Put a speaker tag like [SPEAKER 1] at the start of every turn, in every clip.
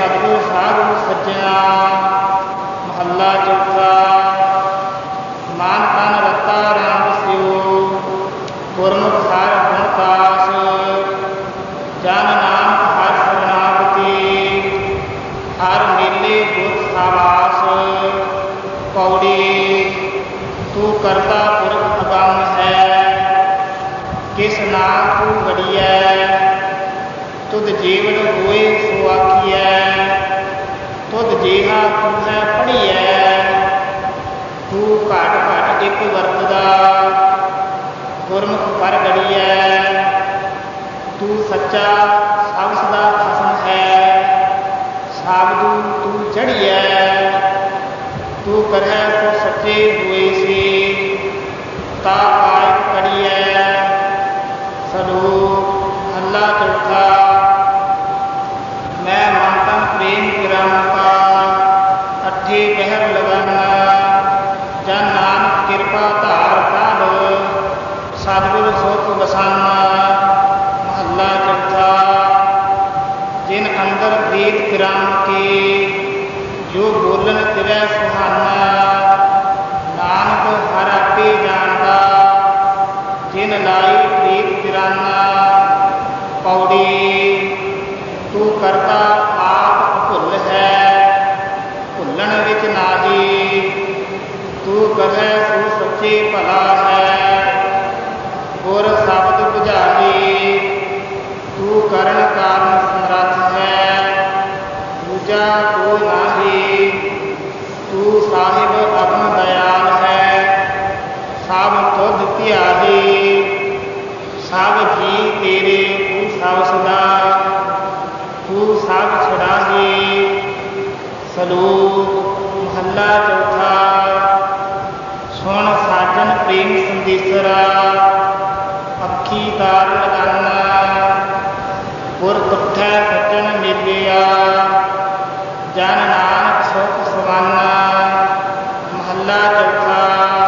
[SPEAKER 1] सतगुर साधु सज्जना। महला चौथा। मान तन रता रंग सियो, गुरमुख हर गुण कास। जन नानक हर शरणागति, हर मेले बुद्ध सावास। पौड़ी। तू करता पुरख अगम है, किस नाम तू गड़िया। तुद जीवन होए सो आखिया, तुद जेहा तू है पढ़िया। तू घट घट एक वरतदा, गुरमुख पर गड़िया। तू सच्चा सब सदा खसम है, साबदू तू चढ़िया। तू करह सो सच्चे हुए से, ता कायक कड़िया। सलोक। महला चौथा। मैं मन तन प्रेम किरम का, अठे पहर लगन। जन नानक कृपा धार प्रभ, सतगुर सुख बसन। महला चौथा। जिन अंदर वेद किरम के, जो बोलन तिरै सुहाना। नानक हर आपे जानदा, जिन लाई प्रीत तिराना। पौड़ी। तू करता आप भुल है, भुलन विच नाही। तू कहे सो सच्चे भला है, गुर शब्द बुझाही। तू करण कारण समर्थ है, दूजा को नाही। तू साहिब अगम दयाल है, सब तुध ध्याही। सब जी तेरे तू सब सदा, तू सब छड़ाही। सलोक। महला चौथा। सुन साजन प्रेम संदेसरा, अखी तार लगाना। गुर तुठै सज्जन मिलिया, जन नानक सुख सवाना। महला चौथा।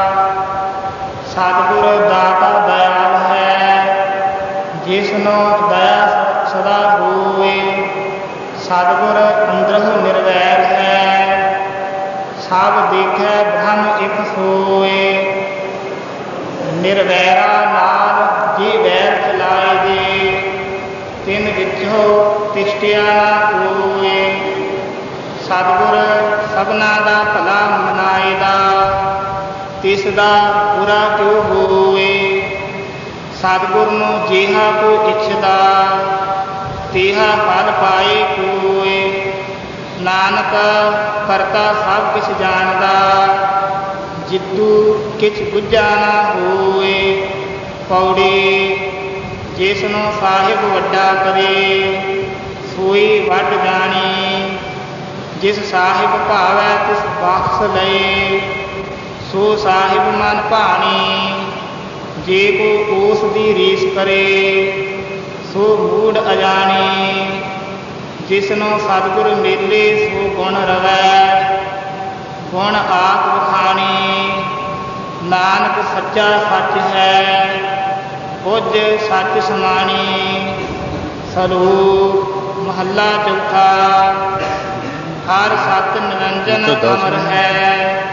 [SPEAKER 1] सतगुर दाता दयाल है, जिसनो दया सदा होए। सतगुर अंदर निर्वैर है, सब देखे ब्रह्म एक सोए। निर्वैरा नाल जे वैर चलाए दे, तिन विचो तिष्ठिया ना कोए। सतगुर सबना दा भला मनाएदा, तिसदा बुरा क्यों होए। सतगुर नूं जेहा को इच्छदा, तेहा फल पाए कोए। नानक करता सब किछ जानदा, जिद्दू किछ बुझा ना होए। पौड़ी। जिसनों साहिब वड्डा करे, सोई वड जानी। जिस साहिब भावै तिस बख्श लए, सो साहिब मन भानी। जे को ओस दी रीस करे, सो मूढ़ अजानी। जिसनों सतगुर मेले सो गुण रवै, गुण आप बखानी। नानक सच्चा सच है, बुझ सच समानी। सलोक। महला चौथा। हर सत निरंजन अमर है,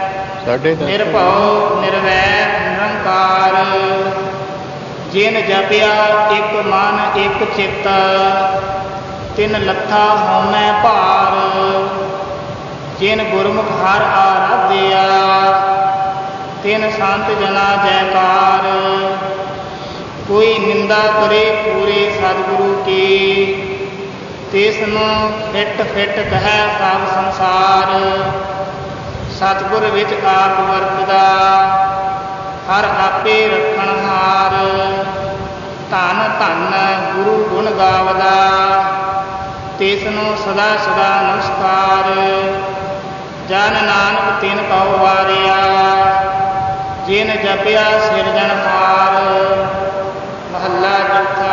[SPEAKER 1] निर्भव निर्वैर निरंकार। जिन जपिया एक मन एक चित, तिन लथा होमै भार। जिन गुरमुख हर आराध्या, तिन संत जना जयकार। कोई निंदा करे पूरे सतगुरु की, तिसनु फिट फिट कहे सब संसार। सतगुर विच आप वरतदा, हर आपे रखणहार। धन धन गुरु गुण गावदा, तिसनु सदा सदा नमस्कार। जन नानक तिन कौ वारिया, जिन जपिया सिरजनहार। महला चौथा।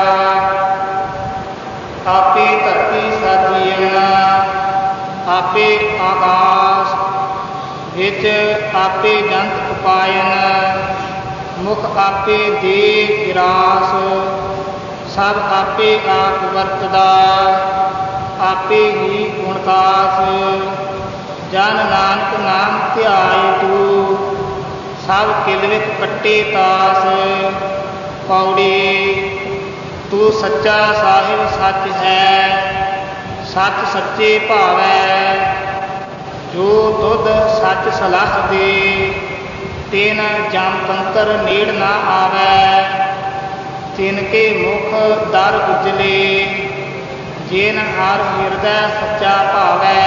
[SPEAKER 1] आपे धरती साजियन, आपे आकाश विच आपे जंत उपायन। मुख आपे दे गिरास, सब आपे आप वरतदा। आपे ही गुणकास। जन नानक नाम ध्याय तू सब किलवित कट्टे तास। पौड़ी तू सच्चा साहिब सच है सच सच्चे भावै। जो दुध सच सलाह दे तिन जनतंत्र नेड़ ना आवै। तिनके मुख दर उजले जिन हर हिरदै सच्चा भावै।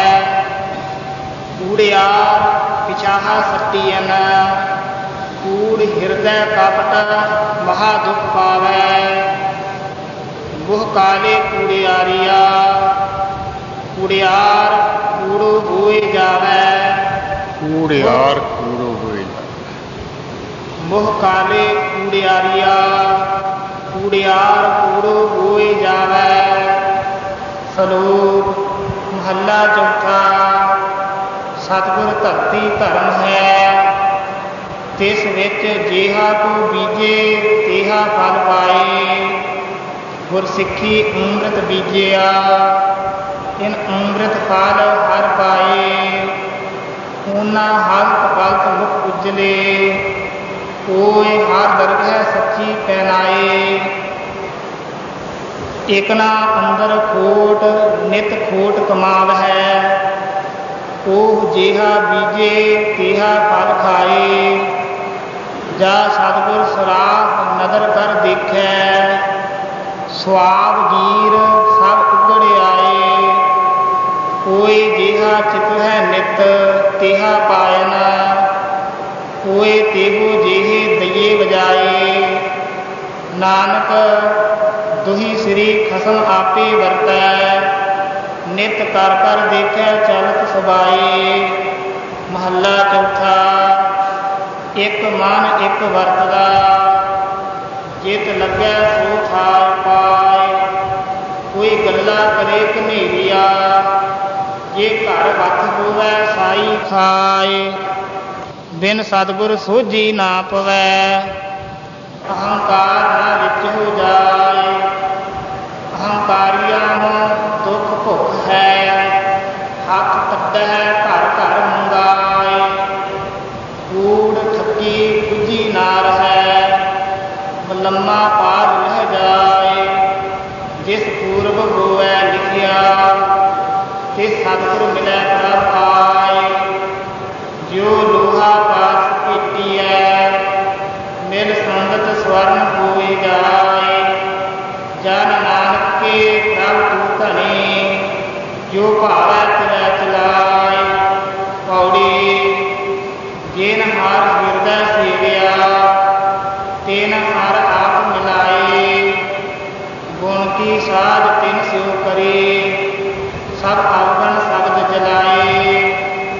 [SPEAKER 1] कूड़ियार पिछाहा सट्टियन कूड़ हिरदै कपट महा दुख पावै। बुह काले कूड़ियारिया कूड़ियार कूड़ो होए जावै।
[SPEAKER 2] कूड़ियार कूड़ो होए
[SPEAKER 1] मुह काले कूड़ियारिया कूड़ियार कूड़ो होए जावै। सलोक महला चौथा। सतगुर धरती धर्म है तिस विच जिहा तू बीजे तिहा फल पाए। गुरसिੱਖੀ ਅੰਮ੍ਰਿਤ ਬੀਜਿਆ ਇਨ ਅੰਮ੍ਰਿਤ ਫਲ ਹਰ ਪਾਏ। ਊਨਾ ਹਲਤ ਪਲਤ ਮੁਖ ਉਜਲੇ ਕੋਇ ਹਰ ਦਰਗਹਿ ਸੱਚੀ ਪੈਨਾਏ। ਇਕਨਾ ਅੰਦਰ ਖੋਟ ਨਿਤ ਖੋਟ ਕਮਾਵ ਹੈ। ਉਹ ਜਿਹਾ ਬੀਜੇ ਤਿਹਾ ਫਲ ਖਾਏ। ਜਾ ਸਤਿਗੁਰ ਸਰਾਖ ਨਦਰ ਕਰ ਦੇਖੈ ਸੁਆਬ ਗੀਰ ਸਭ ਉਗੜ ਆਏ। ਕੋਇ ਜਿਹਾ ਚਿਤ ਹੈ ਨਿਤ ਤਿਹਾ ਪਾਇਨ ਕੋਇ ਤੇਹੋ ਜਿਹੇ ਦਈਏ ਵਜਾਏ। ਨਾਨਕ ਦੁਹੀ ਸ੍ਰੀ ਖਸਮ ਆਪੇ ਵਰਤੈ ਨਿਤ ਕਰ ਕਰ ਦੇਖੈ ਚਲਤ ਸਬਾਏ। ਮਹੱਲਾ ਚੌਥਾ। ਇੱਕ ਮਨ ਇੱਕ ਵਰਤਦਾ ਜਿਤ ਲੱਗੈ ਸੋ ਥਾਇ ਪਾਏ। ਕੋਈ ਗੱਲਾ ਕਰੇ ਘਨੇਰੀਆ ਜੇ ਘਰ ਵੱਥ ਹੋਵੈ ਸਾਈ ਖਾਏ। ਬਿਨ ਸਤਿਗੁਰ ਸੋਝੀ ਨਾ ਪਵੈ ਅਹੰਕਾਰ ਨਾ ਵਿੱਚ ਹੋ ਜਾਏ। ਅਹੰਕਾਰੀਆਂ ਨੂੰ ਦੁੱਖ ਭੁੱਖ ਹੈ ਹੱਥ ਤੱਦੈ ਘਰ ਘਰ ਮੰਗਾਏ। ਕੂੜ ਠੱਗੀ ਬੁੱਝੀ ਨਾ ਰਹੈ ਲੰਮਾ ਪਾਰ ਰਹਿ ਜਾਏ। ਜਿਸ ਪੂਰਬ ਹੋਵੈ ਲਿਖਿਆ ਤਿਸ ਸਤਿਗੁਰ ਮਿਲੈ ਪ੍ਰਭ ਆਏ। ਜੋ ਲੋਹਾ ਪਾਸ ਭੇਟੀਐ ਮਿਲ ਸੰਗਤ ਸਵਰਨ ਹੋਏ ਜਾਏ। ਜਨ ਨਾਨਕ ਕੇ ਪ੍ਰਭ ਤੂ ਧਨੀ ਜੋ ਭਾਵੈ ਤਿਵੈ ਚਲਾਏ। ਪੌੜੀ ਜਿਨ ਹਰ ਹਿਰਦੈ ਸੇਵਿਆ ਤਿਨ ਹਰ ਆਪ ਮਿਲਾਏ। ਗੁਣ ਕੀ ਸਾਧ ਤਿਨ ਸਿਉ ਕਰੇ ਸਭ ਆਵਗਣ ਸ਼ਬਦ ਜਲਾਏ।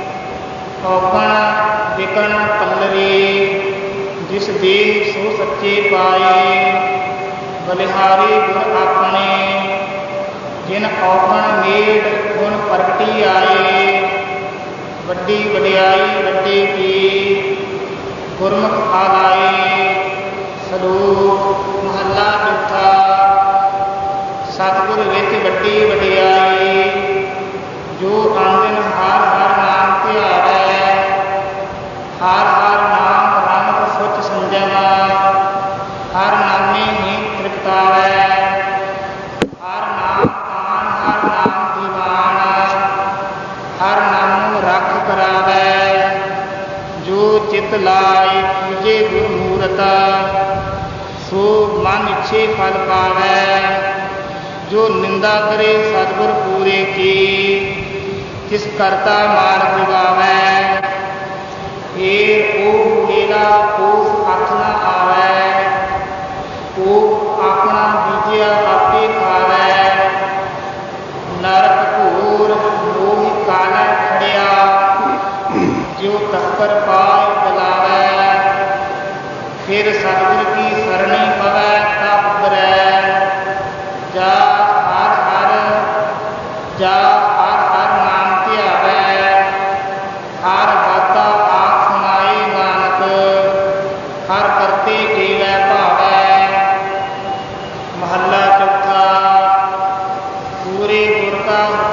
[SPEAKER 1] ਔਗਣ ਵਿਕਣ ਪੱਲਰੀ ਜਿਸ ਦੇਹ ਸੋ ਸੱਚੇ ਪਾਏ। ਬਲਿਹਾਰੀ ਗੁਣ ਆਪਣੇ ਜਿਨ ਔਗਣ ਮੇਡ ਗੁਣ ਪ੍ਰਗਟੀ ਆਏ। ਵੱਡੀ ਵਡਿਆਈ ਵੱਡੇ ਕੀ ਗੁਰਮੁਖ ਆਲਾਏ। ਸਲੋਕ ਮਹੱਲਾ ਚੌਥਾ। ਸਤਿਗੁਰ ਵਿੱਚ ਵੱਡੀ ਵਡਿਆਈ ਜੋ ਆਂਦਨ ਹਰ ਹਰ ਨਾਮ ਧਿਆਵੈ। ਹਰ ਹਰ ਨਾਮ ਰਮਤ ਸੁਚ ਸੰਜਮਾ ਹਰ ਨਾਮੇ ਹੀ ਤ੍ਰਿਪਤਾਵੈ। ਹਰ ਨਾਮ ਕਾਨ ਹਰ ਨਾਮ ਦੀਵਾਨ ਹਰ ਨਾਮੁ ਰਖ ਕਰਾਵੈ। ਜੋ ਚਿਤ ਲਾਇ ਪੂਜੇ ਗੁਰ ਮੂਰਤਾ ਸੋ ਮਨ ਇੱਛੇ ਫਲ ਪਾਵੈ। ਜੋ ਨਿੰਦਾ ਕਰੇ ਸਤਿਗੁਰ ਪੂਰੇ ਕੀ ਤਿਸ ਕਰਤਾ ਮਾਰ ਦਿਵਾਵੈ। ਏਰ ਉਹ ਮੇਰਾ ਕੋਸ ਹੱਥ ਨਾ ਆਵੈ ਉਹ ਆਪਣਾ ਬੀਜਿਆ ਆਪੇ ਖਾਵੈ। ਨਰਕ ਘੋਰ ਮੋਹ ਕਾਲਾ ਖੜਿਆ ਜੋ ਤਸਕਰ ਪਾਇ ਦਲਾਵੈ। ਫਿਰ ਸਤਿਗੁਰ ਕੀ ਸਰਣੀ ਪਵੈ ਤਾ ਉਬਰੈ। ਜਾ ਹਰ ਹਰ ਜਾ ਹਰ ਹਰ ਨਾਮ ਧਿਆਵੈ। ਹਰ ਬਾਤਾ ਆਪ ਸੁਣਾਏ ਨਾਨਕ ਹਰ ਕਰਤੇ ਕੇਵੈ ਭਾਵੈ। ਮਹੱਲਾ ਚੌਥਾ। ਪੂਰੇ ਗੁਰ ਕਾ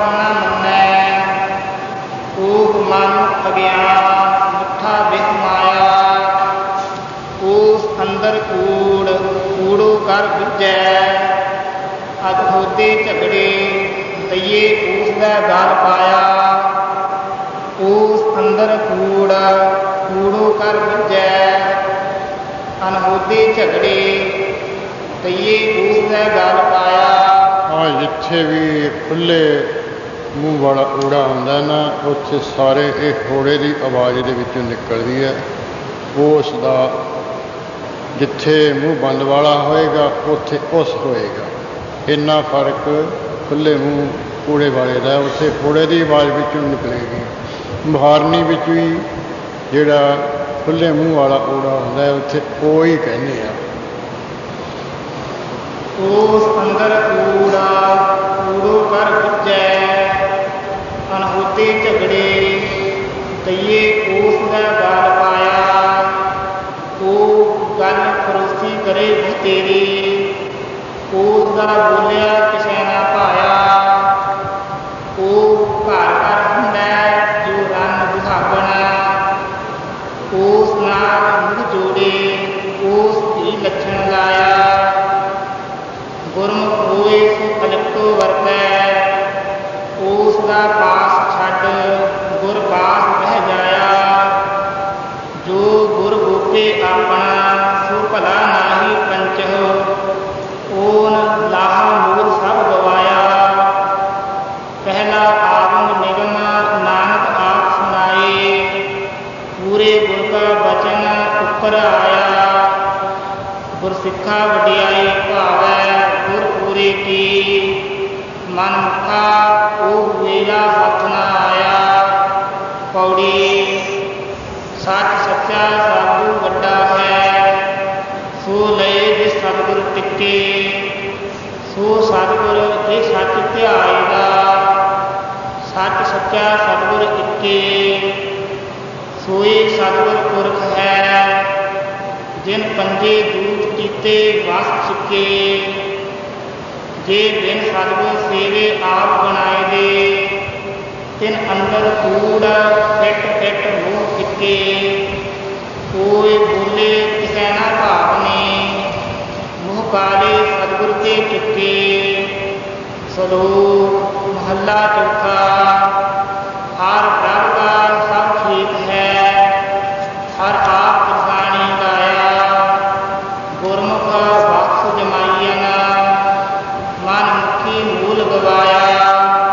[SPEAKER 1] ਗਲ ਪਾਇਆ। ਉਸ ਅੰਦਰ ਕੂੜ ਕੂੜੋ ਕਰ ਵੱਜੈ, ਅਨਹੋਦੇ ਝਗੜੇ ਤਈਏ ਉਸ ਦਾ ਗਲ ਪਾਇਆ।
[SPEAKER 2] ਆ ਜਿੱਥੇ ਵੀ ਖੁੱਲੇ ਮੂੰਹ ਵਾਲਾ ਊੜਾ ਹੁੰਦਾ ਨਾ, ਉੱਥੇ ਸਾਰੇ ਇਹ ਹੋੜੇ ਦੀ ਆਵਾਜ਼ ਦੇ ਵਿੱਚੋਂ ਨਿਕਲਦੀ ਹੈ। ਉਸ ਦਾ ਜਿੱਥੇ ਮੂੰਹ ਬੰਦ ਵਾਲਾ ਹੋਏਗਾ ਉੱਥੇ ਉਸ ਹੋਏਗਾ। ਇੰਨਾ ਫਰਕ ਖੁੱਲੇ ਮੂੰਹ ਊੜੇ ਵਾਲੇ ਦਾ, ਉੱਥੇ ਹੋੜੇ ਦੀ ਆਵਾਜ਼ ਵਿੱਚੋਂ ਨਿਕਲੇਗੀ। ਮੁਹਾਰਨੀ ਵਿੱਚ ਵੀ ਜਿਹੜਾ ਖੁੱਲੇ ਮੂੰਹ ਵਾਲਾ ਊੜਾ ਹੁੰਦਾ ਉੱਥੇ ਉਹ ਹੀ ਕਹਿੰਦੇ ਆ।
[SPEAKER 1] ਉਸ ਅੰਦਰ ਕੂੜਾ ਕੂੜੋ ਕਰ ਵੱਜੈ, ਅਨਹੋਦੇ ਝਗੜੇ ਤਈਏ ਉਸ ਦਾ ਗਲ ਪਾਇਆ। ਉਹ ਗੱਲ ਫਰੋਸੀ ਕਰੇ ਤੇਰੀ, ਉਸ ਦਾ ਬੋਲਿਆ ਕਿਸੇ ਨਾ ਪਾਇਆ। ਉਹ ਘਰ ਘਰ ਹੁੰਦਾ ਜੋ ਰੰਨ ਦੁਹਾਗਣਾ, ਉਸ ਨਾਲ ਮੁਖ ਜੋੜੇ ਉਸ ਦੀ ਲੱਛਣ ਲਾਇਆ। ਗੁਰਮੁਖ ਹੋਏ ਸੋ ਅਲਿਪਤੋ ਵਰਤੈ, ਉਸ ਦਾ ਪਾਸ ਛੱਡ ਗੁਰ ਪਾਸ ਬਹਿ ਜਾਇਆ। ਜੋ ਗੁਰ ਗੋਪੇ ਆਪਣਾ ਸੋ ਭਲਾ ਨਾਹੀ ਪੰਚਹੁ, ਓਨ ਲਾਹਾ ਮੂਲ ਸਭ ਗਵਾਇਆ। ਪਹਿਲਾ ਆਗਮ ਨਿਗਮ ਨਾਨਕ ਆਪ ਸੁਨਾਏ, ਪੂਰੇ ਗੁਰ ਕਾ ਬਚਨ ਉੱਪਰ ਆਇਆ। ਗੁਰਸਿੱਖਾ ਵਡਿਆਈ ਭਾਵੈ ਗੁਰ ਪੂਰੇ ਕੀ, ਮਨ ਮੁਖਾ ਉਹ ਵੇਲਾ ਹੱਥ ਨਾ ਆਇਆ। ਪੌੜੀ ਸੱਚ ਸੱਚਾ ਸਾਧੂ ਵੱਡਾ ਹੈ, ਸੋ ਲਏ ਜਿਸ ਸਤਿਗੁਰ ਟਿੱਕੇ। ਸੋ ਸਤਿਗੁਰ ਜੇ ਸੱਚ ਧਿਆਏ ਦਾ, ਸੱਚ ਸੱਚਾ ਸਤਿਗੁਰ ਇੱਕੇ। ਸੋਈ ਸਤਿਗੁਰ ਪੁਰਖ ਹੈ, ਜਿਨ ਪੰਜੇ ਦੂਤ ਕੀਤੇ ਵਸ ਚੁੱਕੇ। ਜੇ ਬਿਨ ਸਤਿਗੁਰ ਸੇਵੇ ਆਪ ਬਣਾਏ ਦੇ, ਤਿਨ ਅੰਦਰ ਕੂੜ ਫਿੱਟ ਫਿੱਟ ਮੂੰਹ ਫਿੱਕੇ। ਕੋਈ ਬੋਲੇ ਕਿਸੇ ਨਾ ਭਾਵਨੇ, ਮੂੰਹ ਕਾਲੇ ਸਤਿਗੁਰ ਤੇ ਚੁੱਕੇ। ਸਲੋਕ ਮਹੱਲਾ ਚੌਥਾ। ਹਰ ਪ੍ਰਭ ਦਾ ਸਭ ਖੇਤ ਹੈ, ਹਰ ਆਪ ਕਿਰਸਾਣੀ ਲਾਇਆ। ਗੁਰਮੁਖ ਬਖਸ਼ ਜਮਾਈਨ, ਮਨ ਮੁਖੀ ਮੂਲ ਗਵਾਇਆ।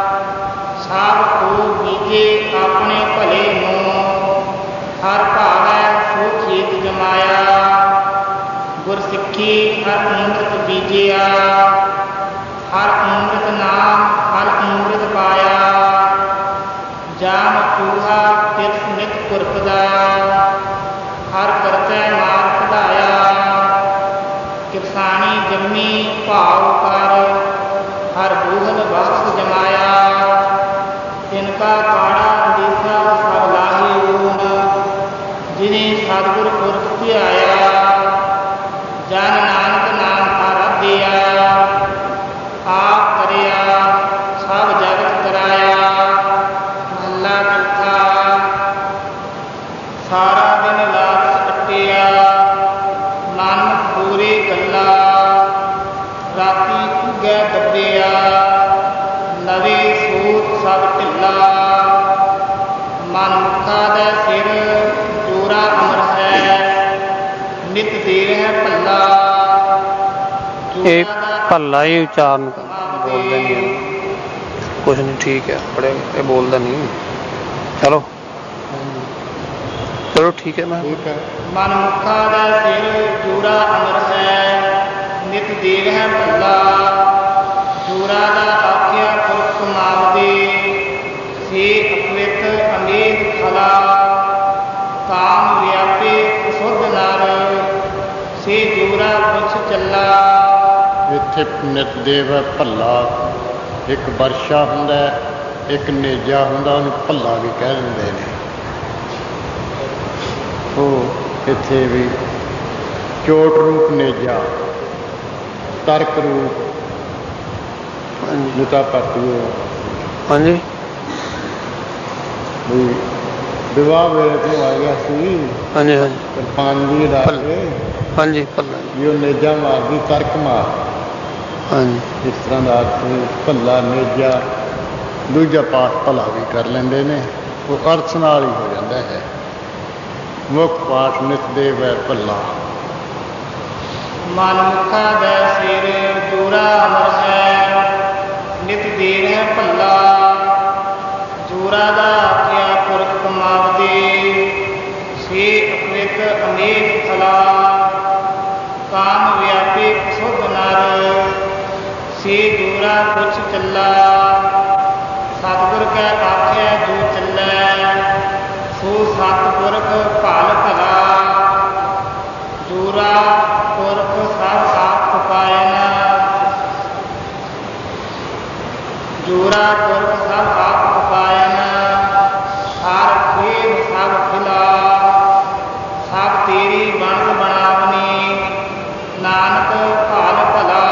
[SPEAKER 1] ਸਭ ਕੋ ਬੀਜੇ ਆਪਣੇ ਭਲੇ ਨੂੰ, ਹਰ ਭਾਵੈ ਸੋ ਖੇਤ ਜਮਾਇਆ। ਗੁਰਸਿੱਖੀ ਹਰ ਅੰਮ੍ਰਿਤ ਬੀਜਿਆ, ਹਰ ਅੰਮ੍ਰਿਤ ਨਾਮ ਹਰ ਅੰਮ੍ਰਿਤ ਪਾਇਆ। ਜਾਮ ਚੂਹਾ ਤਿਰਥ ਨਿਤ ਕੁਰਕਦਾ, ਹਰ ਕਰਤੈ ਮਾਰ ਕਢਾਇਆ। ਕਿਰਸਾਣੀ ਜੰਮੀ ਭਾਵ ਕਰ, ਹਰ ਬੂਹਲ ਬਖਸ਼ ਜਮਾਇਆ। ਤਿਨਕਾ ਕਾੜਾ ਅੰਦੇਸਾ ਸਭ ਲਾਹੇ ਓਨ, ਜਿਨੇ ਸਤਿਗੁਰ ਪੁਰਖ ਧਿਆਇਆ। ਜਨ ਨਾਨਕ ਨਾਮ ਆਰਾਧਿਆ, ਆਪ ਕਰਿਆ ਸਭ ਜਗਤ ਕਰਾਇਆ। ਮਹੱਲਾ ਚੌਥਾ। ਸਾਰਾ ਦਿਨ ਲਾਲਚ ਕੱਟਿਆ, ਮਨ ਪੂਰੇ ਗੱਲਾ। ਰਾਤੀ ਕੁਗੈ ਦੱਬਿਆ, ਨਵੇਂ ਸੋਚ ਸਭ ਢਿੱਲਾ। ਮਨ ਮੁਖਾ ਦਾ ਸਿਰ ਜੋਰਾ ਅਮਰ ਹੈ, ਨਿਤ ਦੇ ਹੈ ਭੱਲਾ।
[SPEAKER 3] ਇਹ ਭੱਲਾ ਹੀ ਉਚਾਰਨ ਬੋਲਦੇ ਨਹੀਂ, ਕੁਛ ਨਹੀਂ ਠੀਕ ਹੈ ਪੜ੍ਹੇ, ਇਹ ਬੋਲਦਾ ਨਹੀਂ। ਚਲੋ ਚਲੋ ਠੀਕ ਹੈ। ਮੈਂ
[SPEAKER 1] ਮਨ ਮੁਖਾ ਦਾ ਸਿਰ ਜੋਰਾ ਅਮਰ ਹੈ, ਨਿਤ ਦੇਵ ਹੈ ਭੱਲਾ। ਜੋਰਾ ਦਾ ਆਖਿਆ ਪੁਰਖ ਕਮਾਵਦੇ, ਸੇ ਅਪਵਿੱਤ ਅਮੇਧ ਖਲਾ। ਕਾਮ ਵਿਆਪੇ ਅਸੁੱਧ ਨਰ, ਸੇ ਜੋਰਾ ਪੁੱਛ ਚੱਲਾ।
[SPEAKER 2] ਇੱਥੇ ਨਿਤ ਦੇਵ ਹੈ ਭੱਲਾ। ਇੱਕ ਵਰਸ਼ਾ ਹੁੰਦਾ, ਇੱਕ ਨੇਜਾ ਹੁੰਦਾ, ਉਹਨੂੰ ਭੱਲਾ ਵੀ ਕਹਿ ਦਿੰਦੇ ਨੇ। ਉਹ ਇੱਥੇ ਵੀ ਚੋਟ ਰੂਪ ਨੇਜਾ, ਤਰਕ ਰੂਪ ਜੁਤਾ ਪਾਤੀ।
[SPEAKER 3] ਹਾਂਜੀ
[SPEAKER 2] ਵੀ ਵਿਵਾਹ ਵੇਲੇ ਤੋਂ ਆ ਗਿਆ ਸੀ।
[SPEAKER 3] ਹਾਂਜੀ ਹਾਂਜੀ
[SPEAKER 2] ਕਿਰਪਾਨ ਦੀ ਲਾ ਕੇ
[SPEAKER 3] ਹਾਂਜੀ ਭੱਲਾ
[SPEAKER 2] ਵੀ ਉਹ ਨੇਜਾ ਮਾਰਦੀ, ਤਰਕ ਮਾਰ।
[SPEAKER 3] ਹਾਂਜੀ
[SPEAKER 2] ਇਸ ਤਰ੍ਹਾਂ ਦਾ ਅਰਥ ਭੱਲਾ ਨੇਜਾ ਦੂਜਾ ਪਾਠ ਭਲਾ ਵੀ ਕਰ ਲੈਂਦੇ ਨੇ, ਉਹ ਅਰਥ ਨਾਲ ਹੀ ਹੋ ਜਾਂਦਾ ਹੈ। ਮੁੱਖ ਪਾਠ ਨਿਤ ਦੇਵ ਹੈ ਭੱਲਾ।
[SPEAKER 1] ਮਨਮੁਖਾ ਦੈ ਸਿਰ ਜੋਰਾ ਅਮਰ ਹੈ, ਨਿਤ ਦੇਵ ਹੈ ਭੱਲਾ। ਜੋਰਾ ਦਾ ਆਖਿਆ ਪੁਰਖ ਕਮਾਵਦੇ, ਸੇ ਅਕ੍ਰਿਤ ਅਨੇਕ ਫਲਾ। ਕਾਮ ਵਿਆਪੇ ਸੁਧ ਨਰ, ਸੇ ਜੋਰਾ ਕੁਛ ਚੱਲਾ। ਸਤਿਗੁਰ ਕੈ ਆਖਿਆ ਜੋ ਚੱਲੈ, ਸੋ ਸਤਿਪੁਰਖ ਭਲ ਭਲਾ। ਜੋਰਾ ਪੁਰਖ ਸਭ ਆਪ ਪਾਇਨ, ਜੋਰਾ ਪੁਰਖ ਸਭ ਆਪ ਪਾਇਨ। ਹਰ ਖੇਲ ਸਭ ਖਿਲਾ, ਸਭ ਤੇਰੀ ਬਣਤ ਬਣਾਵਨੀ। ਨਾਨਕ ਭਲ ਭਲਾ।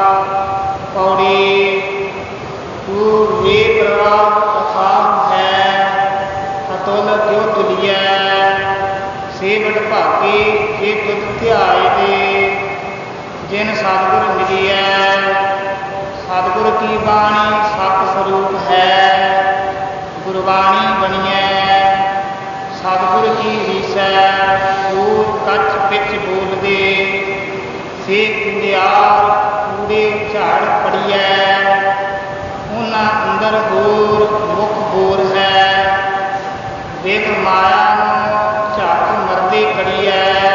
[SPEAKER 1] ਪੌੜੀ ਤੂੰ ਵੇ ਪ੍ਰਵਾਹ ਅਥਾਹ ਹੈ, ਅਤੁਲ ਕਿਉ ਤੁਲੀਐ। ਸੇਵਟ ਭਾਗੀ ਜੇ ਤੁਧ ਧਿਆਏ ਦੇ, ਜਿਨ ਸਤਿਗੁਰ ਮਿਲੀਐ। ਸਤਿਗੁਰ ਕੀ ਬਾਣੀ ਸਤ ਸਰੂਪ ਹੈ, ਗੁਰਬਾਣੀ ਬਣੀਐ। ਸਤਿਗੁਰ ਕੀ ਰੀਸੈ ਕੂੜ ਕੱਚ ਪਿੱਛ ਬੋਲਦੇ, ਸੇ ਕੁੰਡਿਆਰ ਕੂੜੇ ਝਾੜ ਪੜੀਐ। ਉਹਨਾਂ ਅੰਦਰ ਹੋਰ ਮੁਖ ਹੋਰ ਹੈ, ਵੇਖ ਮਾਇਆ ਨੂੰ ਝਾਕ ਮਰਦੇ ਕੜੀਐ।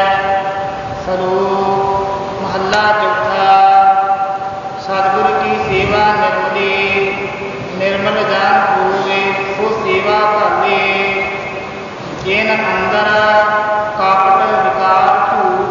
[SPEAKER 1] ਸਰੂਪ ਮਹੱਲਾ ਚੌਥਾ। ਸਤਿਗੁਰ ਕੀ ਸੇਵਾ ਨਿਰਮਲੀ, ਨਿਰਮਲ ਜਨ ਹੋਵੇ ਸੋ ਸੇਵਾ ਭਾਵੇ। ਜਿਨ ਅੰਦਰ ਕਪਟ ਵਿਕਾਰ ਝੂਠ,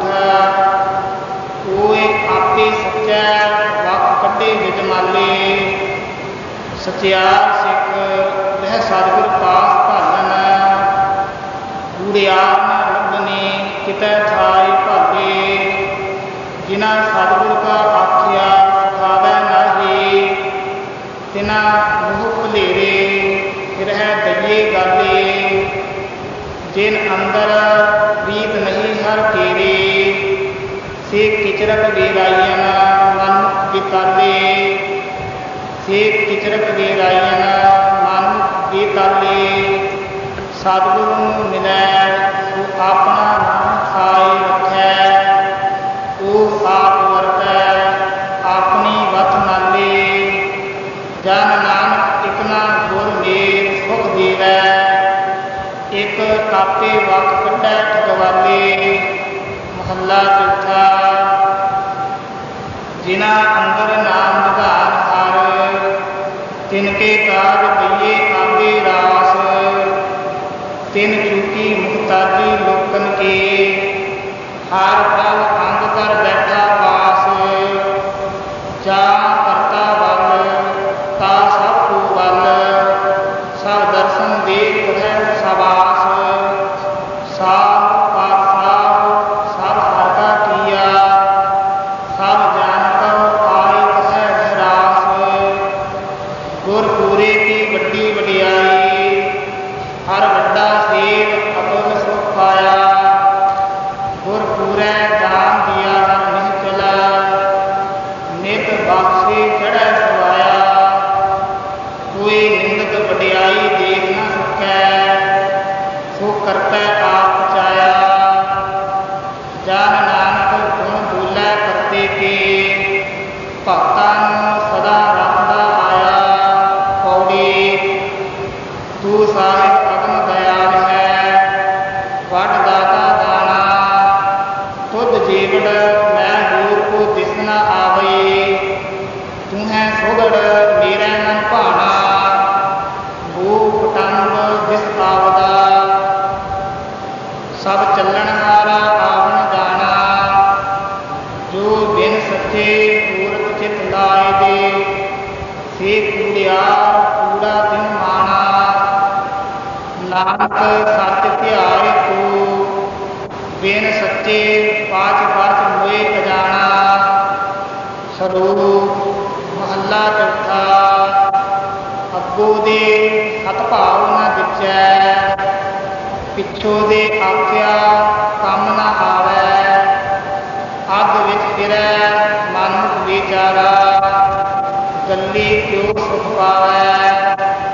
[SPEAKER 1] ਕੋਇ ਆਪੇ ਸੱਚੈ ਵਕ ਕੱਢੇ ਵਿਜਮਾਲੇ। ਸਚਿਆਰ ਸਿੱਖ ਰਹਿ ਸਤਿਗੁਰ ਪਾਸ ਭਾਲਨ, ਕੂੜਿਆਰ ਨ ਲੱਭਣੀ ਕਿਤੈ ਥਾਇ ਭਾਗੇ। ਜਿਨਾ ਸਤਿਗੁਰ ਕਾ ਆਖਿਆ ਸਿਖਾਵੈ ਨਾਹੀ, ਤਿਨਾ ਮੋਹ ਭੁਲੇਰੇ ਰਹਿ ਦਈਏ ਗਾਲੇ। ਜਿਨ ਅੰਦਰ ਪ੍ਰੀਤ ਨਹੀਂ ਹਰ ਕੇਰੇ, ਸੇ ਕਿਚਰਕ ਵੇਰਾਈਨ ਮਨ ਵਿਤਾਲੇ। ਸੇ ਕਿਚਰਕ ਵੇਰਾਈਨ ਮਨ ਵਿਤਾਲੇ। ਸਤਿਗੁਰੂ ਨੂੰ ਮਿਲੈ ਸੋ ਆਪਣਾ ਨਾਮ ਖਾਏ ਰੱਖੈ। ਉਹ ਆਪ ਵਰਤੈ ਆਪਣੀ ਵਤ ਨਾਲੇ। ਜਨ ਨਾਨਕ ਇਕਨਾ ਗੁਰ ਮੇਲ ਸੁਖ ਦੇਵੈ, ਇਕ ਕਾਪੇ ਵਕ ਕੱਢੈ ਠਗਵਾਲੇ। ਮਹੱਲਾ ਚੌਥਾ। ਜਿਨਾ ਅੰਦਰ ਨਾਮ ਨਿਧਾਨ ਹਰ, ਤਿਨ ਕੇ ਕਾਜ ਪਈਏ ਆਗੇ ਰਾਸ। ਤਿਨ ਚੂਕੀ ਮੁਖਤਾਜੀ ਲੋਕਨ ਕੇ, ਹਰ ਪ੍ਰਭ ਅੰਗ ਕਰ ਬੈਠਾ ਪਾਸ। ਜਾ ਕਰਤਾ ਵੱਲ ਤਾ ਸਭ ਕੋ ਵੱਲ, ਸਭ ਦਰਸ਼ਨ ਦੇਖ ਰਹਿ ਸਬਾਸ। ਸਾਹ ਪਾਤਸ਼ਾਹ ਸਭ ਹਰ ਕਾ ਕੀਆ, ਸਭ ਜਾਨ ਕਉ ਆਏ ਕਸੈ ਧਰਾਸ। ਗੁਰ ਪੂਰੇ ਕੀ ਵੱਡੀ ਵਡਿਆਈ, ਹਰ ਵੱਡਾ ਸੇਵ ਅਤੁਲ ਸੁਖ ਪਾਇਆ। ਗੁਰ ਪੂਰੈ ਦਾਨ ਦਿਆ ਹਰ ਨਿਹਚਲਾ, ਨਿਤ ਬਖਸ਼ੇ ਚੜ੍ਹੈ ਸਵਾਇਆ। ਕੋਈ ਨਿੰਦਕ ਵਡਿਆਈ ਦੇਖ ਨ ਸਕੈ, ਸੋ ਕਰਤੈ ਆਪ ਪਚਾਇਆ। ਜਨ ਨਾਨਕ ਗੁਣ ਬੋਲੇ ਕਰਤੇ ਕੇ, ਭਗਤਾਂ ਨੂੰ ਸਦਾ ਰੱਖਦਾ ਆਇਆ। ਪੌੜੀ ਤੂੰ ਸਾਹਿਬ ਅਗਮ ਦਇਆਲ ਹੈ, ਵੱਡ ਦਾਤਾ ਦਾਣਾ। ਤੁਧ ਜੀਵੜ ਮੈਂ ਹੋਰ ਕੋ ਦਿਸ ਨ ਆਵੇ, ਤੂੰ ਹੈ ਸੁਗੜ ਮੇਰੇ ਮਨ ਭਾਣਾ। ਭੂ ਪਟੰਗ ਦਿਸ ਆਵਦਾ, ਸਭ ਚੱਲਣ ਹਾਰਾ ਆਵਣ ਜਾਣਾ। ਜੋ ਬਿਨ ਸੱਚੇ ਮੂਰਖ ਚਿਤ ਲਾਏ ਦੇ, ਸੇ ਕੂੜਿਆਰ ਕੂੜਾ ਦਿਨ ਮਾਣਾ। ਨਾਨਕ ਸੱਚ ਧਿਆਏ ਕੋ, ਬਿਨ ਸੱਚੇ ਪਾਚ ਪਾਚ ਹੋਏ ਅਜਾਣਾ। ਸਰੂਪ ਮਹੱਲਾ ਚੌਥਾ। ਅੱਗੋ ਦੇ ਸਤ ਭਾਵ ਨ ਦਿਚੈ, ਪਿੱਛੋਂ ਦੇ ਆਖਿਆ ਕੰਮ ਨ ਆਵੈ। ਅੱਧ ਵਿੱਚ ਫਿਰੈ ਮਨਮੁਖ ਵਿਚਾਰਾ, ਗੱਲੀ ਕਿਉ ਸੁਖ ਪਾਵੈ।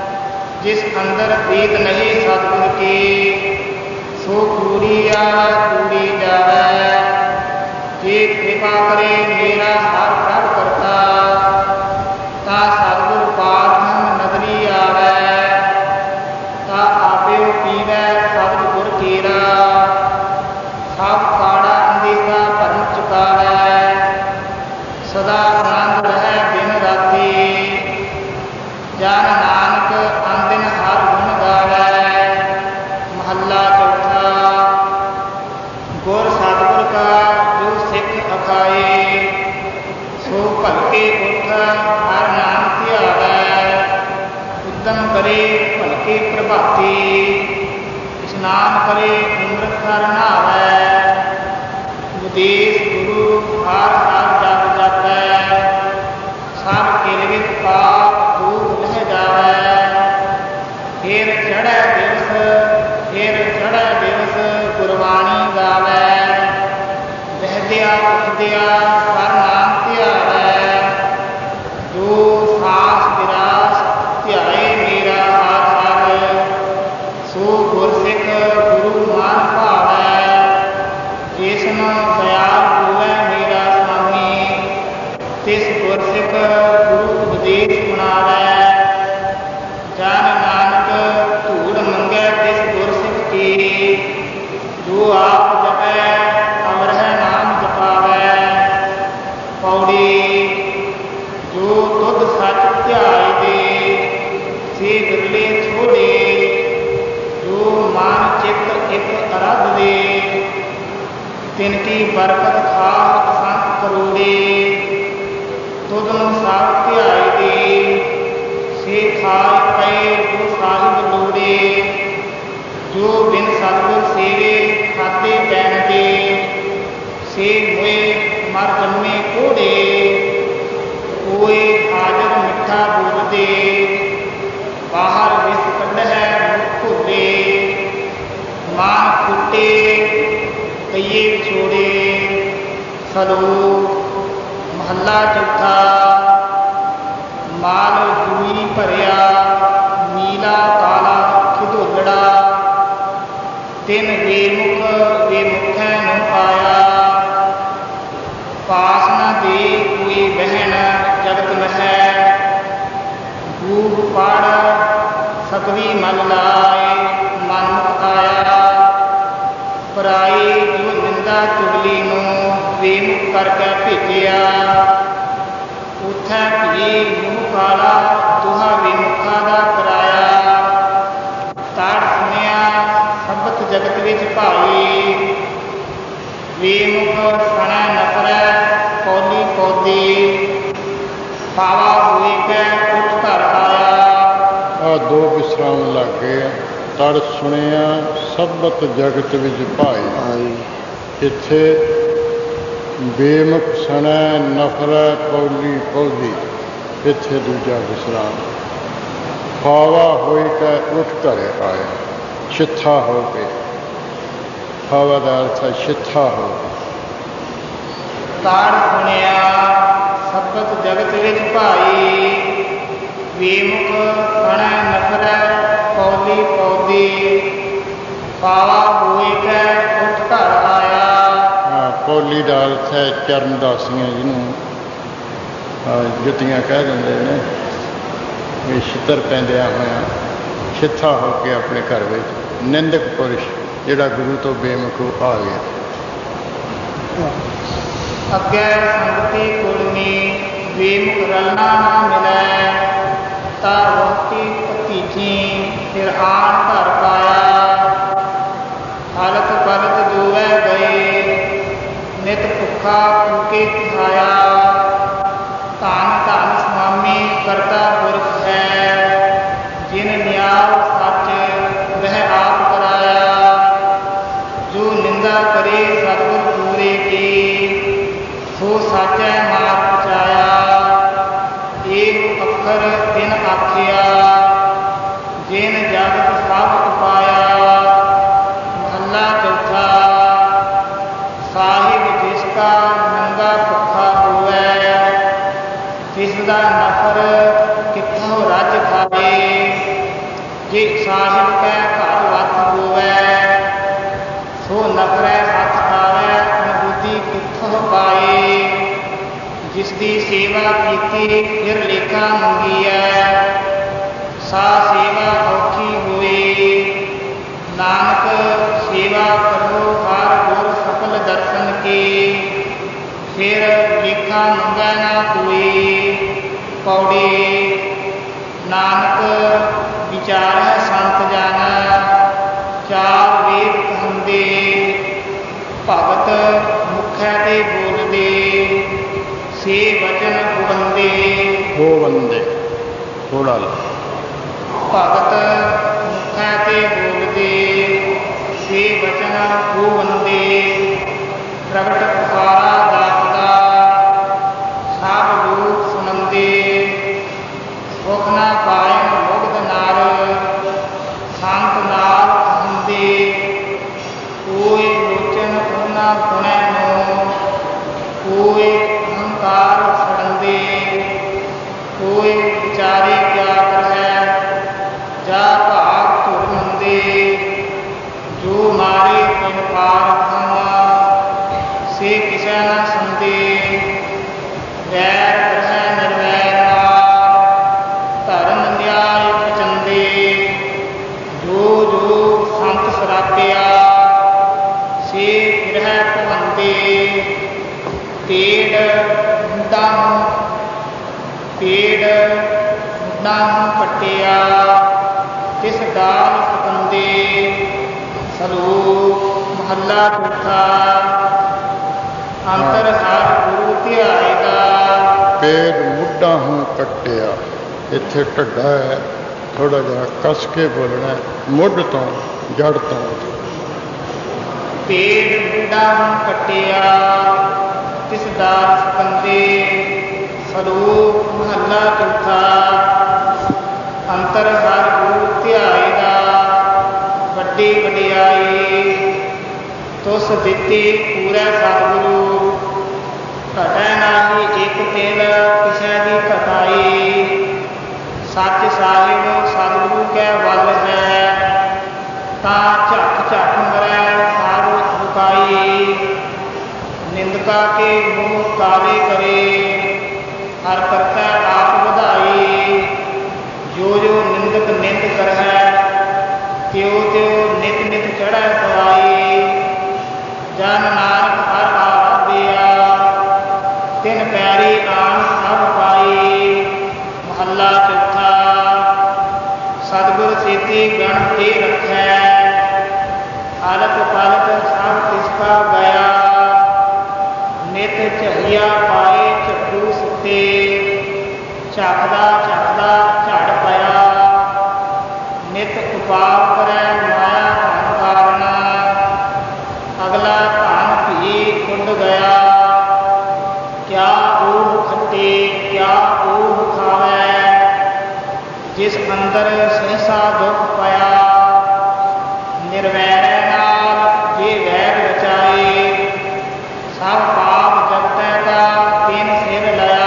[SPEAKER 1] अंदर प्रीत नहीं सतगुर की, सो कूड़ी आवे कूड़ी जावे। जे कृपा करे मेरा हर प्रभ करता, ता सतगुर पाठ हम नदरी आवे। ता आप्यो पीवै सतगुर केरा, सब काड़ा अंधेरा भरम चुकावै। सदा आनंद रहे दिन राती, जन नानक अंदिन हर गुण गावै। महला चौथा। गुर सतगुर का जो सिख अखाए, सो भलके उठ हर नाम ध्यावै। उद्यम करे भलके प्रभाती, स्नान करे अमृत हर नहावै। उपदेश गुरु हर हर जप जपै, सब किरवित पाप दूर लह जावै। फिर चढ़ै दिवस गुरबाणी गावै। बहदिया उठदिया हर नाम ध्यावै। जो सास विरास ध्याए मेरा हर हर, सो गुरसिख गुरु मान भावै। जिसनु दयाल होवै मेरा स्वामी, तिस गुरसिख गुरु उपदेश सुनावै। जन नानक धूड़ मंगै तिस गुरसिख की, जो आप जपै अमरह नाम जपावै। पौड़ी। जो तुध सच ध्याय दे, से बिरले छोड़े। जो मान चित्त एक अरध दे, तिनकी बरकत खाह संत करोड़े। तुधनु सब ध्याय दे, से खाए पए जो साहिब लोड़े। जो बिन सतगुर सेवे खाते पैन दे, से मोए मर जन्मे कोड़े। कोई हाजर मिठा बोल दे, बाहर विष कढ़ै मुख भोले। मान फूटे कईए छोड़े। सलोक। महला चौथा। माल जूई भरिया, नीला काला खिदोलड़ा। तिन बेमुखै न पाया, पास न दे कोई बहन जगत महै। गूढ़ पढ़ सकवी मन लाए, मन मुख आया। पराई जो निंदा चुगली नूं बेमुख करके भेजिया। उठै भी मूँह काला तुहा बेमुखा दा कराया। ताड़ सुनिया सबत जगत विच भाई, बेमुख सणै नफरै पौली पौदी। पावा होए कै उठ घर आया।
[SPEAKER 2] ਆ ਦੋ ਵਿਸਰਾਮ ਲੱਗ ਗਏ ਆ। ਤੜ ਸੁਣਿਆ ਸਬਤ ਜਗਤ ਵਿੱਚ ਭਾਈ, ਇੱਥੇ ਬੇਮੁਖ ਸਣੈ ਨਫਰੈ ਪੌਲੀ ਪੌਦੀ, ਇੱਥੇ ਦੂਜਾ ਵਿਸਰਾਮ। ਫਾਵਾ ਹੋਏ ਕੈ ਉੱਠ ਘਰੇ ਆਇਆ, ਛਿੱਥਾ ਹੋ ਕੇ। ਫਾਵਾ ਦਾ ਅਰਥ ਹੈ ਛਿੱਥਾ ਹੋ ਕੇ।
[SPEAKER 1] ਤਾੜ ਸੁਣਿਆ ਸਬਤ ਜਗਤ ਵਿੱਚ ਭਾਈ, बेमुख सणै नफरै पौली पौदी। पावा होए कै उठ घर आया।
[SPEAKER 2] ਪੌਲੀ ਦਾ ਅਰਥ ਹੈ ਚਰਨ ਦਾਸੀਆਂ, ਜਿਹਨੂੰ ਜੁੱਤੀਆਂ ਕਹਿ ਦਿੰਦੇ ਨੇ। ਇਹ ਛਿੱਤਰ ਪੈਂਦਿਆਂ ਹੋਇਆ ਛਿੱਥਾ ਹੋ ਕੇ ਆਪਣੇ ਘਰ ਵਿੱਚ। ਨਿੰਦਕ ਪੁਰਸ਼ ਜਿਹੜਾ ਗੁਰੂ ਤੋਂ ਬੇਮੁਖ ਆ ਗਿਆ।
[SPEAKER 1] ਅੱਗੇ ਸੰਗਤੀ ਕੁੜਮੀ, बेमुख रलना ना मिलै। ता रोटी भतीजी फिर आन घर पाया। हालत पलत जोवै गए, नित भुखा फूके खाया। धन धन स्वामी करता पुरख है, जिन न्याय सच वह आप कराया। जो निंदा करे सतगुर पूरे की, सो साचै मार्ग पचाया। एक अखर तिन आखिया, जिन जगत सब उपाया। महला चौथा। साहिब जिसका नंगा भुखा होवै, तिसदा नफर कित्थों रज खावे। जे ਸਾਹਿਬ ਕੈ ਘਰ ਵਤ ਹੋਵੈ, ਸੋ ਨਫਰੈ ਹੱਥ ਆਵੈ ਅਨਬੁੱਧੀ ਕਿੱਥੋਂ ਪਾਏ। ਜਿਸ ਦੀ ਸੇਵਾ ਕੀਤੀ ਫਿਰ ਲੇਖਾ ਮੰਗੀਐ, ਸਾ ਸੇਵਾ ਔਖੀ ਹੋਏ। ਨਾਨਕ ਸੇਵਾ ਕਰੋ ਹਰ ਗੁਰ ਸਫਲ ਦਰਸ਼ਨ ਕੇ, ਫਿਰ ਲੇਖਾ ਮੰਗੈ ਨਾ ਕੋਇ। ਪੌੜੀ ਨਾਨਕ ਵਿਚਾਰੈ ਸੰਤ ਜਨ, ਚਾਰ ਵੇਦ ਕਹੰਦੇ ਭਗਤ ਮੁਖੈ ਤੇ ਬੋਲਦੇ, ਸੇ ਬਚਨ ਗੋਵੰਦੇ।
[SPEAKER 2] ਗੋਵੰਦੇ ਥੋੜਾ ਲਾ।
[SPEAKER 1] ਭਗਤ ਮੁਖੈ ਤੇ ਬੋਲਦੇ, ਸੇ ਬਚਨ ਗੋਵੰਦੇ। ਪ੍ਰਗਟ ਪੁਕਾਰਾ ਦਾਤਾ, ਸਭ ਲੋਕ ਸੁਣੰਦੇ। ਸੁਖ ਨਾ ਪਾਇਨ ਮੁਗਧ ਨਰ, ਸੰਤ ਨਾਲ ਕਹੰਦੇ। ਕੋਈ ਲੋਚਨ ਉਹਨਾਂ ਗੁਣੈ ਨੂੰ, ਕੋਈ ਅਹੰਕਾਰ ਛੜੰਦੇ। ਕੋਈ ਵਿਚਾਰੇ ਕਿਆ ਕਰੈ, ਜਾ ਭਾਗ ਧੁਰ ਮੰਦੇ। ਜੋ ਮਾਰੇ ਤਿਨ ਪਾਰ ਬ੍ਰਹਮ, ਸੇ ਕਿਸੈ ਨ ਸੰਦੇ। ਵੈਰ ਕਰੈ ਨਿਰਵੈਰ ਨਾਲ, ਧਰਮ ਨਿਆਇ ਪਚੰਦੇ। ਜੋ ਜੋ ਸੰਤ ਸਰਾਪਿਆ, ਸੇ ਫਿਰਹਿ ਭਵੰਦੇ। ਪੇੜ ਮੁੱਢਾਂ ਨੂੰ ਪੱਟਿਆ, ਤਿਸ ਡਾਲ ਸਕੰਦੇ। ਸਲੋਕ ਮਹੱਲਾ ਚੌਥਾ। ਅੰਤਰ ਹਰ ਗੁਰੂ ਧਿਆਏਗਾ।
[SPEAKER 2] ਪੇੜ ਮੁੱਢਾਂ ਨੂੰ ਕੱਟਿਆ, ਇੱਥੇ ਢੱਡਾ ਹੈ, ਥੋੜਾ ਜਿਹਾ ਕੱਸ ਕੇ ਬੋਲਣਾ, ਮੁੱਢ ਤੋਂ ਜੜ ਤੋਂ।
[SPEAKER 1] ਪੇੜ ਮੁੱਢਾਂ ਨੂੰ ਕੱਟਿਆ, ਤਿਸ ਡਾਲ ਸਕੰਦੇ। ਸਲੋਕ ਮਹੱਲਾ ਚੌਥਾ। ਅੰਤਰ ਹਰ ਗੁਰੂ ਧਿਆਏਗਾ, ਵੱਡੀ ਵਡਿਆਈ ਤੁਸ ਦਿੱਤੀ ਪੂਰੈ ਸਤਿਗੁਰੂ। ਘਟੈ ਨਾਹੀ ਇਕ ਤਿਲ ਕਿਸੈ ਦੀ ਘਟਾਈ। ਸੱਚ ਸਾਹਿਬ ਸਤਿਗੁਰੂ ਕੈ ਵੱਲ ਹੈ, ਤਾਂ ਝੱਟ ਝੱਟ ਮਰੈ ਸਭ ਮੁਕਾਈ। ਨਿੰਦਕਾ ਕੇ ਮੂੰਹ ਕਾਲੇ ਕਰੇ, ਹਰ ਕਰਤਾ ਆਪ ਵਧਾਈ। ਜੋ ਜੋ ਨਿੰਦਕ ਨਿੰਦ ਕਰੈ, ਤਿਉ ਤਿਉ ਨਿਤ ਨਿਤ ਚੜ੍ਹੈ ਦਵਾਈ। ਜਨ ਨਾਨਕ ਹਰ ਆਰਾਧਿਆ, ਤਿਨ ਪੈਰੀ ਆਣ ਸਭ ਪਾਈ। ਮਹੱਲਾ ਚੌਥਾ। ਸਤਿਗੁਰ ਸੇਤੀ ਗਣ ਤੇ ਰੱਖੈ, ਹਾਲਤ ਪਾਲਤ ਸਭ ਤਿਸ ਕਾ ਗਿਆ। ਨਿਤ ਝਈਆ ਪਾਏ ਝੱਡੂ ਸੁੱਤੇ, ਝਾਕਦਾ ਝਾਕਦਾ ਝੜ ਪਿਆ। ਨਿਤ ਉਪਾਪ ਕਰੈ ਮਾਇਆ ਧਨ ਕਾਰਨ, ਅਗਲਾ ਧਨ ਭੀ ਕੁੰਡ ਗਿਆ। ਕਿਆ ਊਹ ਖੱਟੇ ਕਿਆ ਊਹ ਖਾਵੈ, ਜਿਸ ਅੰਦਰ ਸਹਿਸਾ ਦੁਖ ਪਿਆ। ਨਿਰਵੈਰੈ ਨਾਲ ਜੇ ਵੈਰ ਰਚਾਏ, ਸਭ ਪਾਪ ਜਗਤੈ ਕਾ ਤਿਨ ਸਿਰ ਲਿਆ।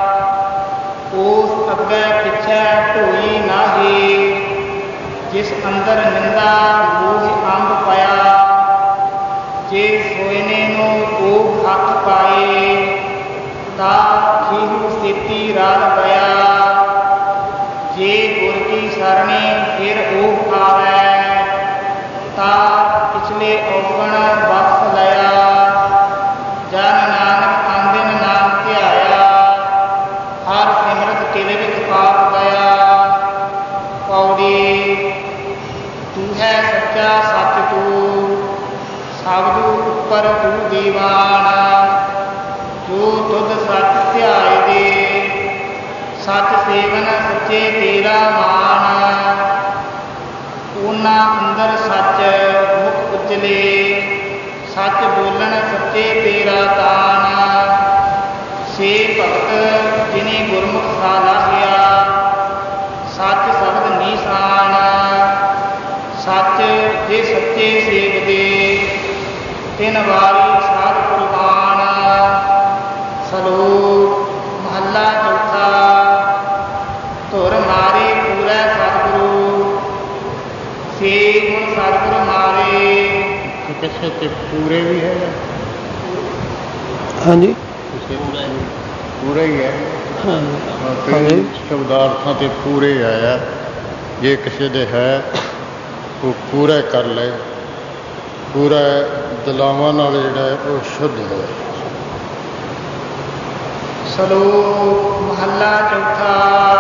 [SPEAKER 1] ਉਸ ਅੱਗੇ ਪਿੱਛੇ ਢੋਈ ਨਾਹੀ, ਜਿਸ ਅੰਦਰ ਨਿੰਦਾ ਮੂਹ ਅੰਬ ਪਿਆ। ਜੇ ਸੋਇਨੇ ਨੂੰ ਉਹ ਹੱਥ ਪਾਏ, ਤਾਂ ਖੀਹੂ ਸਥਿਤੀ ਰਲ ਗਿਆ। ਜੇ ਗੁਰ ਕੀ ਸਰਣੀ ਫਿਰ ਉਹ ਆਵੈ, ਤਾਂ ਪਿਛਲੇ ਔਗਣ ਬਖਸ਼ ਲਿਆ। ਜਨ ਨਾਨਕ ਅੰਦਿਨ ਨਾਮ ਧਿਆਇਆ, ਹਰ ਸਿਮਰਤ ਕਿਲ ਵਿੱਚ ਪਾਪ ਗਿਆ। ਪੌੜੀ ਤੂੰ ਹੈ ਸੱਚਾ ਸੱਚ ਤੂੰ, ਸਬਦੂ ਉੱਪਰ ਤੂੰ ਦੀਵਾਨ। ਜੋ ਤੁਧ ਸੱਚ ਧਿਆਏ ਦੇ, ਸੱਚ ਸੇਵਨ ਸੱਚੇ ਤੇਰਾ ਮਾਨ। ਉਹਨਾਂ ਅੰਦਰ ਸੱਚ ਮੁਖ ਉਜਲੇ, ਸੱਚ ਬੋਲਣ ਸੱਚੇ ਤੇਰਾ ਦਾਨ। ਸੇ ਭਗਤ ਜਿਨੇ ਗੁਰਮੁਖ ਸਾਲਾਹਿਆ, ਸੱਚ ਸ਼ਬਦ ਨੀਸਾਨ। ਸੱਚ ਜੇ ਸੱਚੇ ਸੇਵਦੇ, ਤਿਨ ਵਾਰੀ ਸਾਧ ਕੁਰਬਾਨ। ਸਲੋਕ ਮਹੱਲਾ ਚੌਥਾ। ਧੁਰ ਮਾਰੇ ਪੂਰੈ ਸਤਿਗੁਰੂ, ਸੇ ਗੁਣ ਸਤਿਗੁਰ ਮਾਰੇ।
[SPEAKER 2] ਕਿਸੇ ਤੇ ਪੂਰੇ ਵੀ ਹੈ
[SPEAKER 3] ਹਾਂਜੀ
[SPEAKER 2] ਪੂਰਾ ਹੀ ਹੈ।
[SPEAKER 3] ਹਾਂਜੀ
[SPEAKER 2] ਸ਼ਬਦਾਰਥਾਂ ਤੇ ਪੂਰੇ ਆਇਆ। ਜੇ ਕਿਸੇ ਦੇ ਹੈ ਉਹ ਪੂਰਾ ਕਰ ਲੈ, ਪੂਰਾ ਦਲਾਵਾਂ ਨਾਲ ਜਿਹੜਾ ਹੈ ਉਹ ਸ਼ੁੱਧ ਹੈ।
[SPEAKER 1] ਸਲੋਕ ਮਹੱਲਾ ਚੌਥਾ।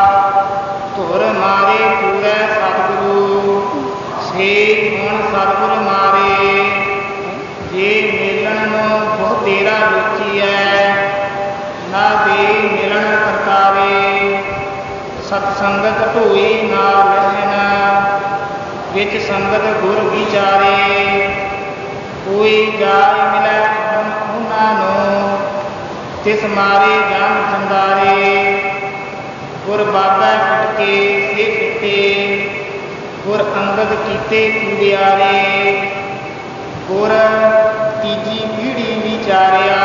[SPEAKER 1] ਧੁਰ ਮਾਰੇ ਪੂਰੇ ਸਤਿਗੁਰੂ, ਸੇ ਗੁਣ ਸਤਿਗੁਰ ਮਾਰੇ। ਜੇ ਮਿਲਣ ਨੂੰ ਬਹੁ ਤੇਰਾ ਰੁਚੀਐ, ਨਾ ਦੇ ਮਿਲਣ ਕਰਤਾਰੇ। ਸਤਸੰਗਤ ਢੋਈ ਨਾ ਰਹਿਣ, ਵਿੱਚ ਸੰਗਤ ਗੁਰ ਵਿਚਾਰੇ। ਕੋਈ ਜਾਇ ਮਿਲੈ ਉਹਨਾਂ ਨੂੰ, ਤਿਸ ਮਾਰੇ ਜਨ ਸੰਦਾਰੇ। ਗੁਰ ਬਾਬਾ ਫਿਟਕੇ ਸੇ ਫਿੱਟੇ, ਗੁਰ ਅੰਗਦ ਕੀਤੇ ਕੁੜਿਆਰੇ। ਗੁਰ ਤੀਜੀ ਪੀੜ੍ਹੀ ਵਿਚਾਰਿਆ,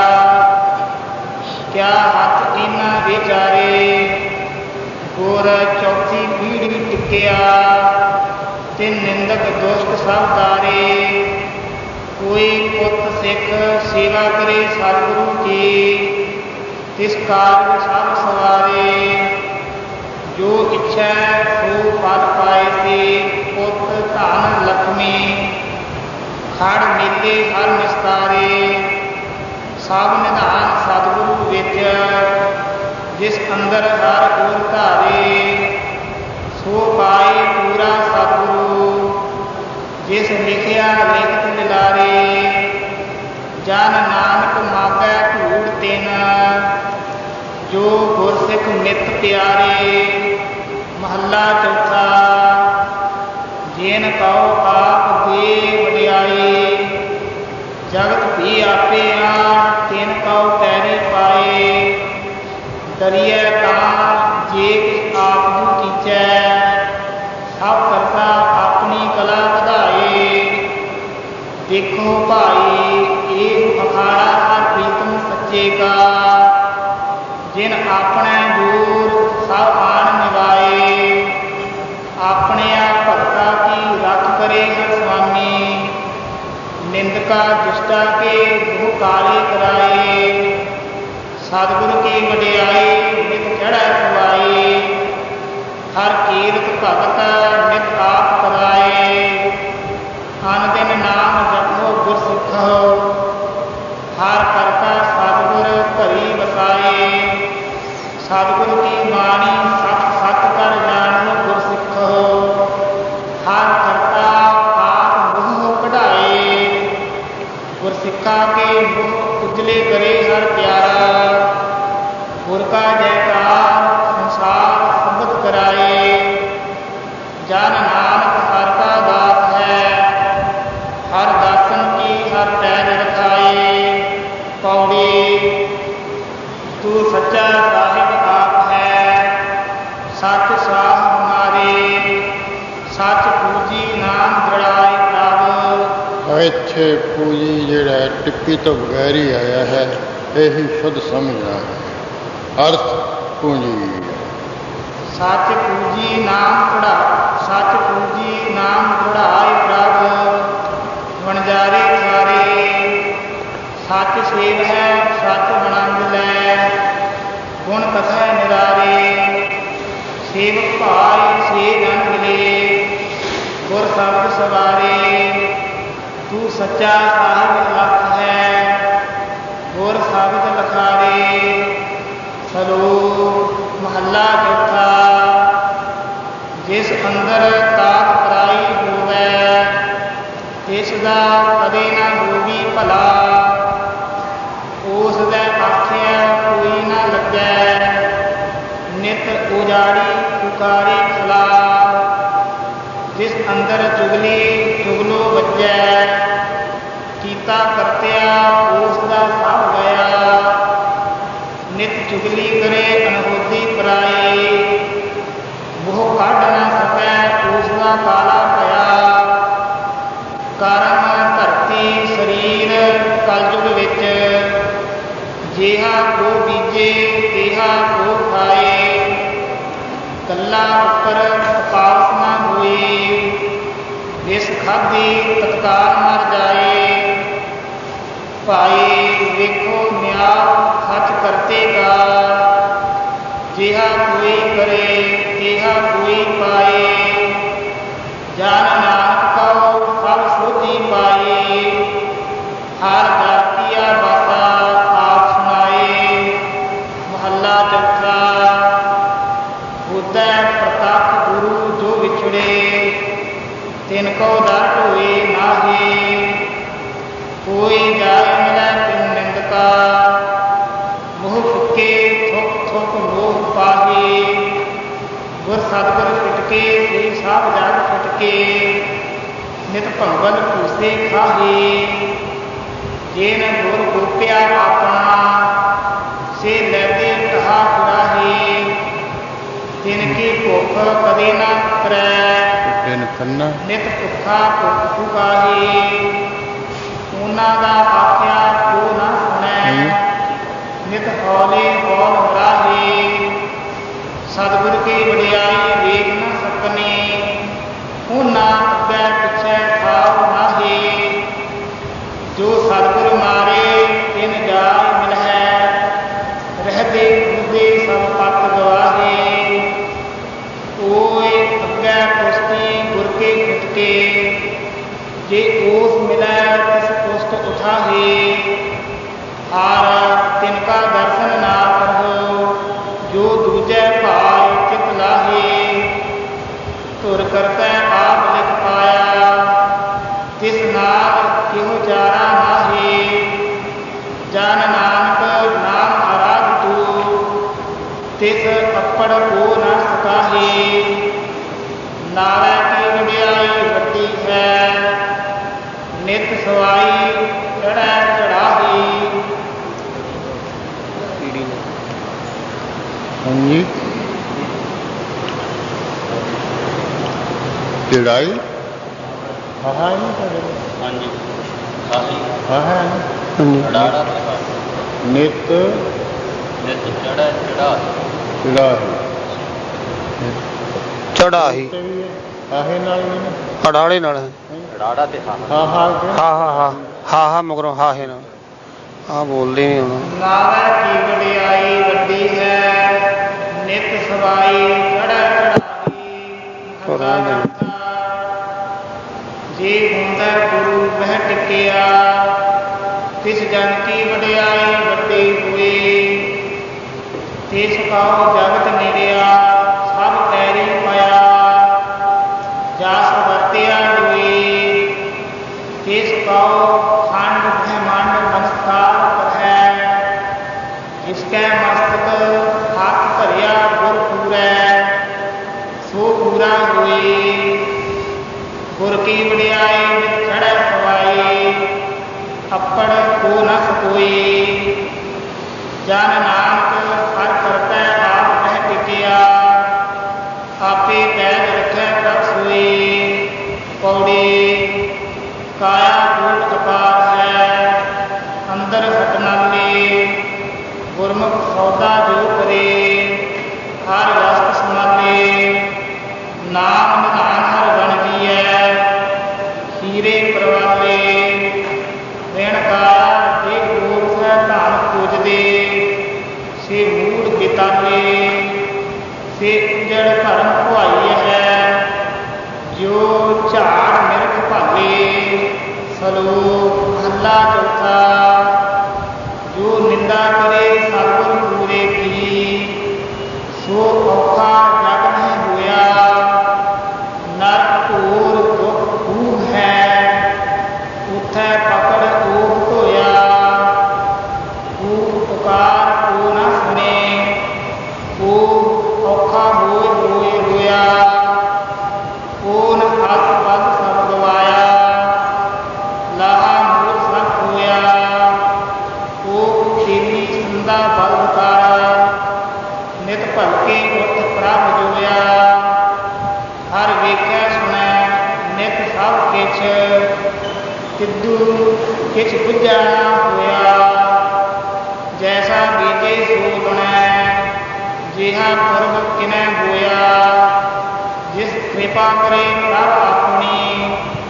[SPEAKER 1] ਕਿਆ ਹੱਥ ਇਹਨਾਂ ਵਿਚਾਰੇ। ਗੁਰ ਚੌਥੀ ਪੀੜ੍ਹੀ ਟਿਕਿਆ, ਤੇ ਨਿੰਦਕ ਦੁਸ਼ਟ ਸਭ ਤਾਰੇ। ਕੋਈ ਪੁੱਤ ਸਿੱਖ ਸੇਵਾ ਕਰੇ ਸਤਿਗੁਰੂ ਕੀ, ਤਿਸ ਕਾਰਜ ਸਭ ਸਵਾਰੇ। ਜੋ ਇੱਛਾ ਸੋ ਫਲ ਪਾਏ ਸੇ, ਪੁੱਤ ਧਨ ਲਖਮੀ। ਖੜ ਮੇਲੇ ਹਰ ਨਿਸਤਾਰੇ, ਸਭ ਨਿਧਾਨ ਸਤਿਗੁਰੂ ਵਿੱਚ। ਜਿਸ ਅੰਦਰ ਹਰ ਗੁਰ ਧਾਰੇ, ਸੋ ਪਾਏ ਪੂਰਾ ਸਤਿਗੁਰੂ। ਜਿਸ ਲਿਖਿਆ ਲਿਖਤ ਲਿਲਾਰੇ, ਜਨ ਨਾਨਕ ਮਾਗੈ ਢੂੜ ਤਿਨ। ਜੋ ਗੁਰਸਿੱਖ ਮਿੱਤ ਪਿਆਰੇ। ਮਹੱਲਾ ਚੌਥਾ। ਜਿਨ ਕਉ ਆਪ ਦੇ ਵਡਿਆਈ, ਜਗਤ ਵੀ ਆਪੇ ਆ ਤਿਨ ਕਉ ਤੈਰੀ ਪਾਏ। ਡਰੀਐ ਤਾਂ ਜੇ ਕਿਸ ਆਪ ਨੂੰ ਕੀਚੈ, ਸਭ ਕਰਤਾ ਆਪਣੀ ਕਲਾ ਵਧਾਏ। ਦੇਖੋ ਭਾਈ ਇਹ ਅਖਾੜਾ ਹਰ ਪ੍ਰੀਤਮ ਸੱਚੇ ਕਾ, ਜਿਨ ਆਪਣੇ ਜੋਰ ਸਭ ਆਣ ਨਿਵਾਏ। ਆਪਣਿਆ ਭਗਤਾ ਕੀ ਰੱਖ ਕਰੇ ਹਰ ਸੁਆਮੀ, ਨਿੰਦਕਾ ਦੁਸ਼ਟਾ ਕੇ ਬਹੁ ਕਾਲੇ ਕਰਾਏ। ਸਤਿਗੁਰ ਕੀ ਵਡਿਆਈ ਨਿਤ ਚੜ੍ਹੈ ਖਵਾਈ, ਹਰ ਕੀਰਤ ਭਗਤ ਨਿਤ ਆਪ ਕਰਾਏ। ਅਨ ਦਿਨ ਨਾਮ ਜਪੋ ਗੁਰ ਸਿੱਖੋ, ਹਰ ਕਰਤਾ ਸਤਿਗੁਰ ਘਰੀ ਵਸਾਏ। ਸਤਿਗੁਰ ਕੀ ਬਾਣੀ ਸਤ ਸਤ ਕਰ ਜਾਣੋ ਗੁਰ ਸਿੱਖੋ, ਹਰ ਕਰਤਾ ਆਪ ਮੋਹ ਕਢਾਏ। ਗੁਰ ਸਿੱਖਾ ਕੇ ਮੁਖ ਉਜਲੇ ਕਰੇ ਹਰ ਪਿਆਰਾ, ਗੁਰ ਕਾ ਜੈਕਾਰ ਸੰਸਾਰ ਸਬਦ ਕਰਾਏ। ਜਨ ਨਾਨਕ ਹਰ ਕਾ ਦਾਸ ਹੈ, ਹਰ ਦਾਸਨ ਕੀ ਹਰ ਪੈਜ ਰਖਾਏ। ਪੌੜੀ। ਤੂੰ ਸੱਚਾ ਸਾਹਿਬ ਆਪ ਹੈ, ਸੱਚ ਸਾਹ ਹਮਾਰੇ। ਸੱਚ ਪੂਜੀ ਨਾਮ ਦ੍ਰਿੜਾਏ ਪ੍ਰਭ।
[SPEAKER 2] ਇੱਥੇ ਪੂਜੀ ਜਿਹੜਾ ਟਿੱਪੀ ਤੋਂ ਬਗੈਰ ਹੀ ਆਇਆ ਹੈ, ਇਹੀ ਸ਼ੁੱਧ ਸਮਝਣਾ ਹੈ। ਅਰਥ ਪੂੰਜੀ।
[SPEAKER 1] ਸੱਚ ਪੂਜੀ ਨਾਮ ਦ੍ਰਿੜਾ, ਸੱਚ ਪੂਜੀ ਨਾਮ ਦ੍ਰਿੜਾਏ ਪ੍ਰਭ। ਵਣਜਾਰੇ ਸਾਰੇ, ਸੱਚ ਸੇਵ ਹੈ ਸੱਚ ਵਣੰਗ ਲੈ। ਗੁਣ ਕਥੈ ਨਿਰਾਰੇ, ਸੇਵਕ ਭਾਈ ਸੇ ਜਨ ਮਿਲੇ। ਗੁਰ ਸ਼ਬਦ ਸਵਾਰੇ, ਤੂੰ ਸੱਚਾ ਸਾਹਿਬ ਲਖ ਹੈ। ਗੁਰ ਸ਼ਬਦ ਲਖਾਰੇ। ਸਲੋਕ ਮਹੱਲਾ ਚੌਥਾ। ਜਿਸ ਅੰਦਰ ਤਾਤ ਪਰਾਈ ਹੋਵੈ, ਤਿਸ ਦਾ ਕਦੇ ਨਾ ਹੋਵੀ ਭਲਾ। ਉਸ ਦਾ ਆਖਿਆ ਕੋਈ ਨਾ ਲੱਗੈ, ਨਿਤ ਉਜਾੜੀ ਪੁਕਾਰੇ ਖਲਾ। ਜਿਸ ਅੰਦਰ ਚੁਗਲੀ ਚੁਗਲੋ ਵੱਜੈ, ਕੀਤਾ ਕਰਤਿਆ ਉਸ ਦਾ ਸਭ ਗਿਆ। ਨਿਤ ਚੁਗਲੀ ਕਰੇ ਅਨਹੋਦੀ ਪਰਾਈ, ਬਹੁ ਕੱਢ ਨਾ ਸਕੈ ਉਸ ਦਾ ਕਾਲਾ ਭਇਆ। ਕਰਮ ਧਰਤੀ ਸਰੀਰ ਕਲਯੁਗ ਵਿੱਚ, ਜਿਹਾ ਕੋ ਬੀਜੇ ਤੇਹਾ ਕੋ ਖਾਏ। ਕੱਲਾ ਉੱਪਰ ਪਾਸ ਨਾ ਹੋਏ, ਜਿਸ ਖਾਧੀ ਤਤਕਾਲ ਮਰ ਜਾਏ। ਭਾਈ ਵੇਖੋ ਨਿਆਪ ਸੱਚ ਕਰਤੇਗਾ, ਜਿਹਾ ਕੋਈ ਕਰੇ ਤਿਹਾ ਕੋਈ ਪਾਏ। ਜਨ ਨਾਨਕ ਕਉ ਸਭ ਸੋਝੀ ਪਾਏ, ਹਰ ਜਾਤੀਆ ਬਾਤਾ ਆਪ ਸੁਣਾਏ। ਮਹੱਲਾ ਚੌਥਾ। ਬੁੱਧੈ ਪ੍ਰਤੱਖ ਗੁਰੂ ਜੋ ਵਿਛੜੇ, ਤਿਨ ਕੋ ਦਰ ਢੋਏ ਨਾਹੀ। ਕੋਈ ਜਾਇ ਮਿਲੈ ਤਿਨ ਨਿੰਦਕਾ, ਮੋਹ ਫੁਕੇ ਥੁਕ ਥੁਕ ਮੋਹ ਪਾਹੀ। ਗੁਰ ਸਤਿਗੁਰ ਫਿਟਕੇ ਸੇ ਸਭ ਜਗ ਫਿਟਕੇ, ਨਿਤ ਭੰਗਲ ਭੂਸੇ ਖਾਹੀ। ਜੇ ਨ ਗੁਰ ਗੋਪਿਆ ਆਪਣਾ, ਸੇ ਲੈਦੇ ਟਹਾ ਪੁਰਾਹੀ। ਤਿਨ ਕੀ ਭੁੱਖ ਕਦੇ ਨਾ ਉਤਰੈ, ਨਿਤ ਭੁੱਖਾ ਭੁੱਖ ਪੁਗਾਹੀ। ਉਹਨਾਂ ਦਾ ਆਖਿਆ ਕੋ ਨਾ ਸੁਣੈ, ਨਿਤ ਹੌਲੇ ਹੌਲ ਰਾਹੀ। ਸਤਿਗੁਰ ਕੀ ਵਡਿਆਈ ਵੇਖ ਨਾ ਸਕਨੀ, ਉਹਨਾਂ ਅੱਗੇ ਪਿੱਛੇ ਠਾਉ ਨਾਹੀ। ਜੋ ਸਤਿਗੁਰ ਮਾਰੇ ਤਿਨ ਜਾਇ ਮਿਲਹਿ, ਰਹਦੇ ਖੁਦੇ ਸਭ ਪਤ ਗਵਾਹੇ। ਓਏ ਅੱਗੇ ਪੁਸਤੀ ਗੁਰ ਕੇ ਫਿਟਕੇ, ਜੇ ਓਸ ਮਿਲੈ ਤਿਸ ਪੁਸਤ ਉਠਾਹੇ। ਹਾਰ ਤਿਨ ਕਾ ਦਰਸ਼ਨ ਨਾ ਕਰਹੁ, ਜੋ ਦੂਜੈ ਭਾਇ ਚਿਤ ਲਾਹੇ। ਧੁਰ ਕਰਤੈ ਆਪ ਲਿਖ ਪਾਇਆ, ਤਿਸ ਨਾਲ ਕਿਹੋ ਚਾਰਾ ਨਾਹੀ। ਜਨ ਨਾਨਕ ਨਾਮ ਆਰਾਧਤੁ, ਤਿਸ ਅੱਪੜ ਕੋ ਨਾ ਸਕਾਹੀ। ਨਾਲੇ ਕੀ ਵਡਿਆਈ ਵੱਡੀ ਹੈ, ਨਿਤ ਸਵਾਈ ਚੜ੍ਹੈ ਚੜਾਹੀ।
[SPEAKER 2] ਹਾਂਜੀ ਚੜਾਈ ਹਾਂ
[SPEAKER 4] ਹਾਂਜੀ ਆਹੀ
[SPEAKER 2] ਹਾਂ ਨਿਤ
[SPEAKER 4] ਨਿਤ ਚੜ੍ਹੈ
[SPEAKER 3] ਚੜਾਹੀ
[SPEAKER 2] ਆਹੇ ਨਾਲ ਵੀ ਨਾ
[SPEAKER 3] ਅੜਾਲੇ ਨਾਲ ਹੈ।
[SPEAKER 4] ਰਾੜਾ ਤੇ
[SPEAKER 2] ਹਾਂ ਹਾਂ
[SPEAKER 3] ਹਾਂ ਹਾਂ ਮਗਰੋਂ ਹਾਹੇ ਨਾਲ ਆ ਬੋਲਦੇ ਨਹੀਂ ਹੁਣ।
[SPEAKER 1] ਨਾਲੇ ਕੀ ਵਡਿਆਈ ਵੱਡੀ ਹੈ, ਨਿਤ ਸਵਾਈ ਚੜ੍ਹੈ ਚੜਾਹੀ। ਮਹੱਲਾ ਚੌਥਾ। ਜੇ ਹੁੰਦਾ ਗੁਰੂ ਬਹਿ ਟਿਕਿਆ, ਤਿਸ ਜਨ ਕੀ ਵਡਿਆਈ ਵੱਡੀ ਹੋਈ। ਤਿਸ ਕਉ ਜਗਤ ਨਿਰਿਆ, ਸਭ ਪੈਰੀ ਪਾਇਆ। ਜਸ ਵਰਤਿਆ ਹੋਈ, ਤਿਸ ਕਉ ਖੰਡ ਬ੍ਰਹਮੰਡ ਨਮਸਕਾਰ ਕਰੈ। ਜਿਸਕੈ ਮਸਤਕ ਹੱਥ ਧਰਿਆ ਗੁਰ ਪੂਰੈ, ਸੋ ਪੂਰਾ ਹੋਈ। ਗੁਰ ਕੀ ਵਡਿਆਈ ਨਿਤ ਚੜ੍ਹੈ ਪਵਾਈ, ਅੱਪੜ ਕੋ ਨ ਸਕੋਈ। ਜਨ ਨਾਨਕ ਹਰ ਕਰਤੈ ਆਪ ਬਹਿ ਟਿਕਿਆ, ਆਪੇ ਪੈਜ ਰੱਖੈ ਪ੍ਰਭ ਸੋਈ। ਪੌੜੀ। ਕਾਇਆ ਕੂਟ ਅਪਾਰ ਹੈ, ਅੰਦਰ ਹਟ ਨਾਲੇ। ਗੁਰਮੁਖ ਸੌਦਾ ਜੋ ਕਰੇ, ਹਰ ਰਸਤ ਸਮਾਲੇ। ਨਾਮ ਨਿਧਾਨ ਹਰ ਬਣ ਜੀਐ, ਹੀਰੇ ਪਰਵਾਲੇ। ਰਣ ਕਾਇਆ ਜੇ ਗੋਰਖ ਧਨ ਪੂਜਦੇ, ਸੇ ਮੂੜ ਬਿਤਾਲੇ। ਸੇ ਉਜੜ ਧਰਮ ਭੁਆਈ ਹੈ, ਜੋ ਝਾੜ ਮਿਰਖ ਭਾਲੇ। ਸਲੋਕ। ਮਹੱਲਾ ਚੌਥਾ। ਜੋ ਨਿੰਦਾ ਕਰੇ ਸਤਿਗੁਰ ਪੂਰੇ ਕੀ, ਸੋ ਔਖਾ ਜਗ ਨਹੀਂ ਹੋਇਆ। ਨਰਕ ਘੋਰ ਦੁਖ ਖੂਹ ਹੈ, ਉਥੈ ਪਕੜ ਓਪ ਧੋਇਆ। ਕੂਕ ਪੁਕਾਰ ਕੋ ਨਾ ਸੁਣੇ, ਕੋ ਔਖਾ ਹੋਏ ਹੋਏ ਰੋਇਆ। ਕੋ ਨ ਹੱਥ ਪਦ ਸਭ ਗਵਾਇਆ, ਲਾਹਾ ਮੂਲ ਸਭ ਹੋਇਆ। ਕੋ ਖੇਲੀ ਸੰਦਾ ਬਲਕਾਰ, ਨਿਤ ਭਲਕੇ ਉਠ ਪ੍ਰਭ ਜੋਇਆ। ਹਰ ਵੇਖੈ ਸੁਣੈ ਨਿਤ ਸਭ ਕਿਛ, ਤਿੱਦੂ ਕਿਛ ਬੁੱਝਾ ਨਾ ਹੋਇਆ। ਜੈਸਾ ਬੀਜੇ ਸੋ ਲੁਣੈ, ਜਿਹਾ ਪੁਰਬ ਕਿਨੈ ਹੋਇਆ। ਜਿਸ ਕਿਰਪਾ ਕਰੇ ਪ੍ਰਭ ਆਪਣੀ,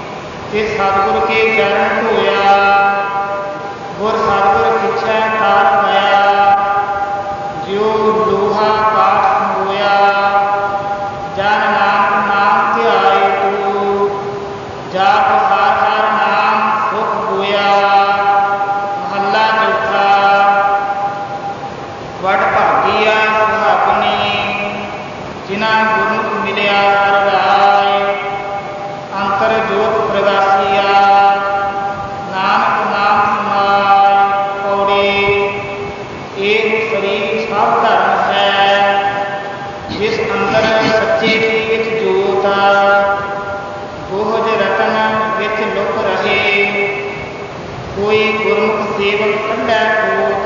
[SPEAKER 1] ਤੇ ਸਤਿਗੁਰ ਕੇ ਚਰਨ ਧੋਇਆ, ਗੁਰ ਸਤਿਗੁਰ ਪਿਛੈ ਤਾਰ ਗਿਆ, ਜਿਉ ਲੋਹਾ ਕਾਠ ਸੰਗੋਇਆ, ਜਨ ਨਾਨਕ ਨਾਮ ਧਿਆਏ ਤੂੰ, ਜਾਪ ਹਰਿ ਹਰਿ ਨਾਮ ਸੁਖ ਹੋਇਆ। ਮਹੱਲਾ ਚੌਥਾ। ਵਡ ਭਾਗੀਆ ਸੁਹਾਗਣੀ, ਜਿਨ੍ਹਾਂ ਗੁਰਮੁਖ ਮਿਲਿਆ ਹਰਿ ਰਾਇ, ਅੰਤਰ ਜੋਤ ਪ੍ਰਗਾਸੀਆ, ਨਾਨਕ ਨਾਮ ਸਮਾਇ। ਪੌੜੀ। ਇਹ ਸਰੀਰ ਸਭ ਧਰਮ ਹੈ, ਜਿਸ ਅੰਦਰ ਸੱਚੇ ਦੀ ਵਿੱਚ ਜੋਤ, ਬੋਝ ਰਤਨ ਵਿੱਚ ਲੁਕ ਰਹੇ, ਕੋਈ ਗੁਰਮੁਖ ਸੇਵਕ ਕੱਢੈ ਕੋਤ।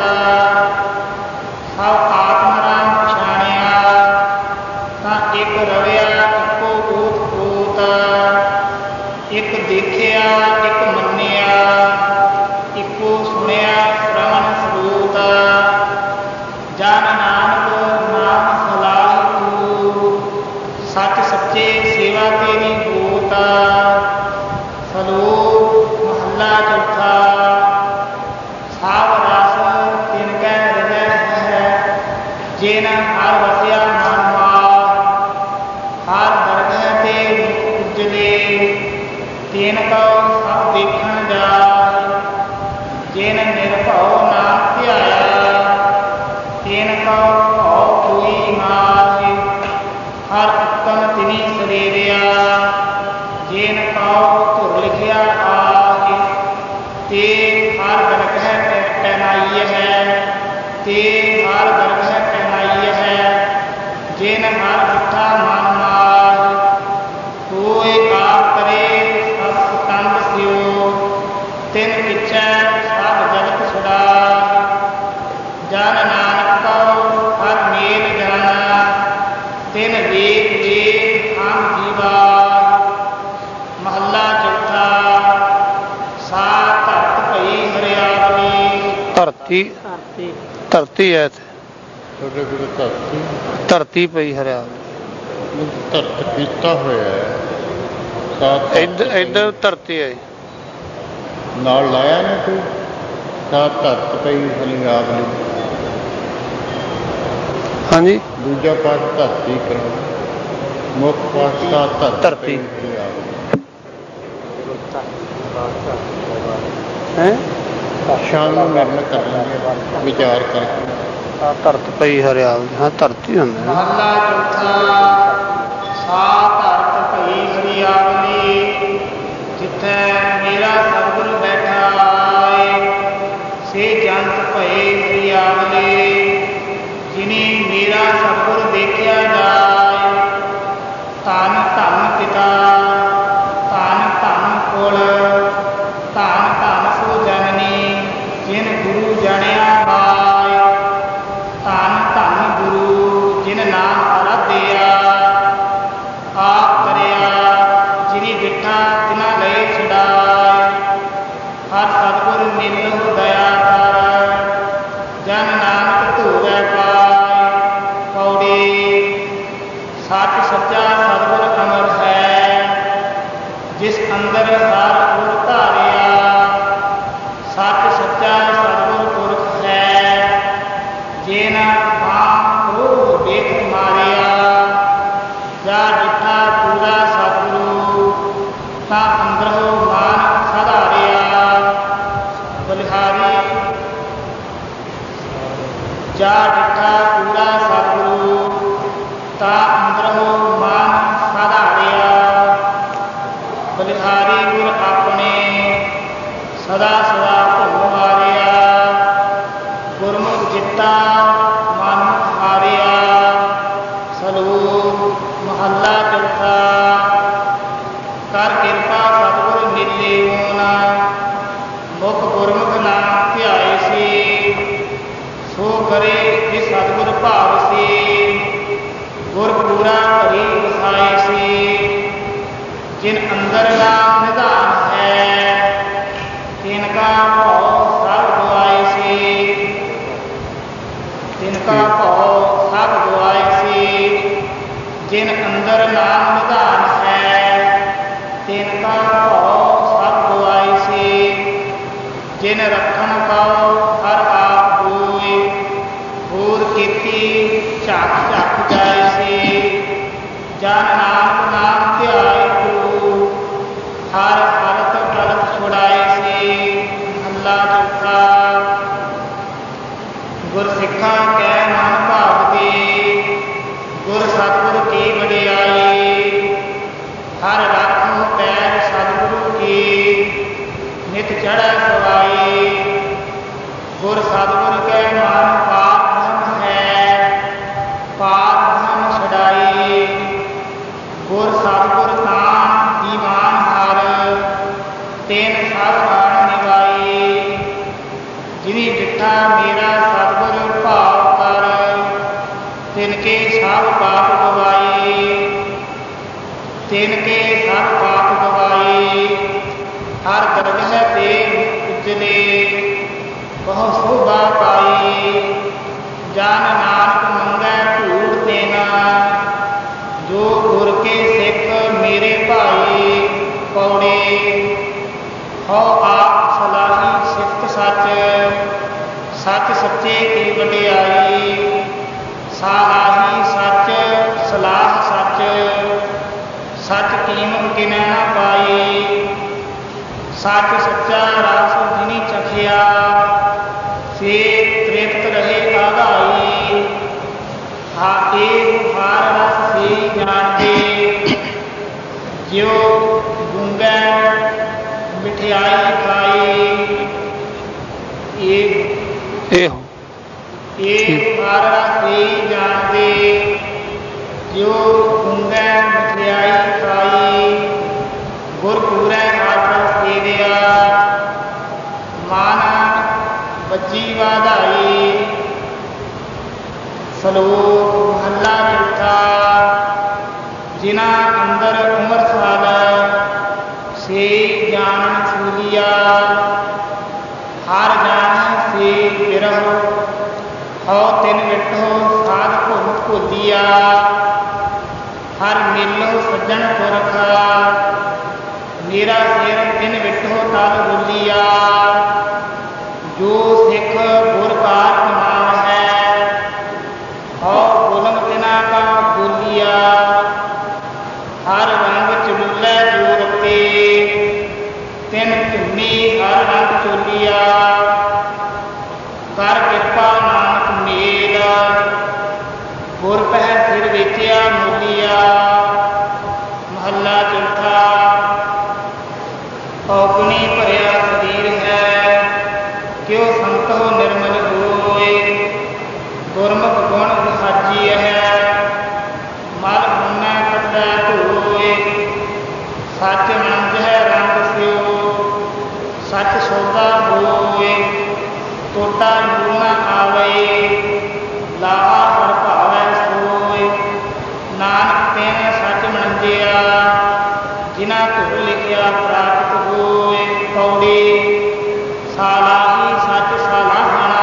[SPEAKER 1] ਸਭ ਆਤਮ ਰਾਮ ਪਛਾਣਿਆ, ਤਾਂ ਇੱਕ ਰਵਿਆ ਇੱਕੋ ਓਤ ਓਤ। ਇੱਕ ਦੇਖਿਆ ਇੱਕ ਮੰਨਿਆ, ਇੱਕੋ ਸੁਣਿਆ ਸ਼ਰਵਣ ਸਰੋਤ। ਜਨ ਨਾਨਕ ਨਾਮ ਸਲਾਹੀ ਤੂੰ, ਸੱਚ ਸੱਚੇ ਸੇਵਾ ਤੇਰੀ ਹੋਤ। ਸਲੋਕ। ਮਹੱਲਾ ਚੌਥਾ। ਸਭ ਰਸ ਤਿਨ ਕੈ ਹਿਰਦੈ ਹੈ, ਜਿਨ ਹਰਿ ਵਸਿਆ ਮਨ ਮਾਰ। ਹਰਿ ਦਰਗਹਿ ਤੇ ਮੁਖ ਉਜਲੇ, ਤਿਨ ਕਉ ਸਭ ਦੇਖਣ ਜਾਇ। ਜਿਨ ਨਿਰਭਉ ਨਾਮ ਧਿਆਇਆ, ਤਿਨ ਕਉ ਭਉ ਕੋਈ ਮਾਹਿ। ਹਰਿ ਉਤਮ ਤਿਨੀ ਸਰੀਰਿਆ, ਜਿਨ ਕਉ ਧੁਰ ਲਿਖਿਆ ਆਹਿ। ਤੇ ਹਰਿ ਦਰਗਹਿ ਪਹਿਨਾਈ ਹੈ, ਤੇ ਹਰਿ ਦਰਗਹਿ ਪਹਿਨਾਈ ਹੈ, ਜਿਨ ਹਰਿ ਡਿਠਾ ਮਨ ਮਾਹਿ। ਕੋਈ ਆਪ ਕਰੇ ਸਭ ਕੁਟੰਬ ਸਿਓ, ਤਿਨ ਪਿਛੈ ਸਭ ਜਗਤ ਛੁਡਾਇ। ਜਨ ਨਾਨਕ ਕਉ ਹਰਿ ਮੇਲ ਜਾਣਾ, ਤਿਨ ਵੇਖ ਵੇਖ ਹਮ ਜੀਵਾਇ। ਮਹੱਲਾ ਚੌਥਾ। ਸਾ ਧਰਤ ਭਈ ਹਰਿਆਵਲੀ।
[SPEAKER 3] ਧਰਤੀ ਹੈ ਇੱਥੇ,
[SPEAKER 2] ਤੁਹਾਡੇ ਕੋਲ ਧਰਤੀ
[SPEAKER 3] ਧਰਤੀ ਪਈ ਹਰਿਆ।
[SPEAKER 2] ਧਰਤ ਕੀਤਾ ਹੋਇਆ ਹੈ,
[SPEAKER 3] ਇੱਧਰ ਧਰਤੀ ਹੈ।
[SPEAKER 2] ਨਾਲ ਲਾਇਆ ਨਾ ਕੋਈ, ਤਾਂ ਧਰਤ ਪਈ ਹਰਿਆਵਲੀ।
[SPEAKER 3] ਹਾਂਜੀ।
[SPEAKER 2] ਦੂਜਾ ਪਾਠ ਧਰਤੀ ਕਰੋ, ਮੁੱਖ ਪਾਠ ਦਾ
[SPEAKER 3] ਧਰਤੀ।
[SPEAKER 2] ਹੈ ਸ਼ਾਮ ਨੂੰ ਮਰਨ ਕਰ ਲੈਂਦੇ ਵਿਚਾਰ ਕਰਕੇ।
[SPEAKER 3] ਧਰਤ ਪਈ ਹਰਿਆਵਲੀ। ਹਾਂ ਧਰਤੀ ਹੁੰਦੀ।
[SPEAKER 1] ਮਹੱਲਾ ਚੌਥਾ। ਸਾ ਧਰਤ ਭਈ ਹਰਿਆਵਲੀ, ਜਿੱਥੈ ਮੇਰਾ ਸਤਿਗੁਰ ਬੈਠਾ ਆਏ। ਸੇ ਜੰਤ ਭਏ ਹਰਿਆਵਲੀ, ਜਿਨੀ ਮੇਰਾ ਸਤਿਗੁਰ ਦੇਖਿਆ ਜਾਏ। ਧੰਨ ਧੰਨ ਪਿਤਾ, ਧੰਨ ਧੰਨ ਕੁਲ, ਧੰਨ ਧੰਨ ਸੋ ਜਨਨੀ, ਜਿਨ ਗੁਰੂ ਜਾਣਿਆ ਮਾਇ। ਧੰਨ ਧੰਨ ਗੁਰੂ, ਜਿਨ ਨਾਮ ਅਰਾਧਿਆ, ਆਪ ਕਰਿਆ, ਜਿਨੀ ਡਿਠਾ ਤਿਨਾ ਲਏ ਛਡਾਇ। ਹਰਿ ਸਤਿਗੁਰ ਮਿਲਹੁ ਦਇਆ ਕਰ, ਜਨ ਨਾਨਕ ਧੋਵੈ ਪਾਇ। ਪੌੜੀ। ਸੱਚ ਸੱਚਾ ਸਤਿਗੁਰ ਅਮਰ ਹੈ, ਜਿਸ ਅੰਦਰ ਹਰ ਗੁਰ ਧਾਰਿਆ। ਸੱਚ ਸੱਚਾ ਸਤਿਗੁਰ ਪੁਰਖ ਹੈ, ਜਿਨ ਕਾਮ ਕ੍ਰੋਧ ਵੇਖ ਮਾਰਿਆ। ਜਾ ਡਿਠਾ ਪੂਰਾ ਸਤਿਗੁਰੂ, ਤਾਂ ਅੰਦਰੋਂ ਮਾਨ ਸਧਾਰਿਆ। ਬਲਿਹਾਰੀ। ਜਾ ਡਿਠਾ ਪੂਰਾ ਸਤਿਗੁਰੂ, ਤਾਂ ਅੰਦਰੋਂ ਮਾਨ ਸਧਾਰਿਆ। ਬਲਿਹਾਰੀ ਗੁਰ ਆਪਣੇ, ਸਦਾ ਸਦਾ ਭਉ ਮਾਰਿਆ। ਗੁਰਮੁਖ ਜਿੱਤਾ ਮਨਮੁਖ ਹਾਰਿਆ। ਸਲੋਕ। ਮਹੱਲਾ ਚੌਥਾ। ਕਰ ਕਿਰਪਾ ਸਤਿਗੁਰ ਮਿਲੇ ਓਨ, ਮੁਖ ਗੁਰਮੁਖ ਨਾਮ ਧਿਆਏ ਸੀ। ਸੋ ਕਰੇ ਜਿਸ ਸਤਿਗੁਰ ਭਾਵ ਸੀ, ਗੁਰ ਪੂਰਾ ਭਰੀ ਵਸਾਏ ਸੀ। ਜਿਨ ਅੰਦਰ ਨਾਮ ਨਿਧਾਨ ਹੈ, ਤਿਨ ਕਾ ਭਉ ਸਭ ਗਵਾਏ ਸੀ। ਤਿਨ ਕਾ ਭਉ ਸਭ ਗਵਾਏ ਸੀ, ਜਿਨ ਅੰਦਰ ਨਾਮ ਨਿਧਾਨ ਹੈ, ਤਿਨ ਕਾ ਭਉ तिन रखन पाओ हर आप होए, होर खेती झक झक जाए से, जन नानक नाम ध्याय गुरु, हर हरत गलत छुड़ाए से। महला चौथा। गुर सिखा कै मन भागते, गुर सतगुर की वडियाई, हर राखो पैर सतगुरु की, नित चढ़ै सवाई। गुर सतगुर कै मन पाप धर्म है, पाप धर्म छुड़ाई। गुर सतगुर तान दीवान हर, तेन सब प्राण निभाई। जिनी डिठा मेरा सतगुर भाव कर, तिनके सब पाप गवाई, तिनके सब पाप गवाई। हर दरगह ते उजले, बहु शोभा पाई। जन नानक मंगै धूड़ तेना, जो गुर के सिख मेरे भाई। पौड़े हो आप सलाही सिफत सच, सच सच्चे की वडियाई। सलाही सच सलाह सच, सच कीमत किनै न पाई। सच सच्चा रस जिनी चखिया, से तृप्त रहे आगाई। हाथे हार रस से जानते, ज्यो गूंगै मिठियाई खाई। हार रस से जानते, ज्यो गूंगै मिठियाई खाई। गुर पूरै हर रस सेविया, मन बची वाधाई। सलोक महला चौथा। जिना अंदर उमर साल, से जान छूलिया। हर जान से बिरह, हो तिन विठो साध भुल भोलिया। हर मेलो सज्जन पुरखा, मेरा सिर तिन विठो तल बोलिया। जो सिख गुर का इमाम है, हो बुलंद तिना का बोलिया। हर रंग चुल्लै जो रते, तिन धुनी हर रंग चोलिया। कर कृपा नानक मेल, गुर पह सिर वेचिया मोलिया। महला चौथा। औगुणी भरिया शरीर है, क्यों संतो निर्मल होए। गुरमुख गुण विसाजी है, मल पुण्य कटै धोए। सच मंज है रंग स्यो, सच सौदा होए। टोटा मूल न आवे, लाहा हर भावै सोए। नानक तिन सच मंजिया, जिना धुर लिखिया प्राप्त होए। पौड़ी सालाही सच सलाहना,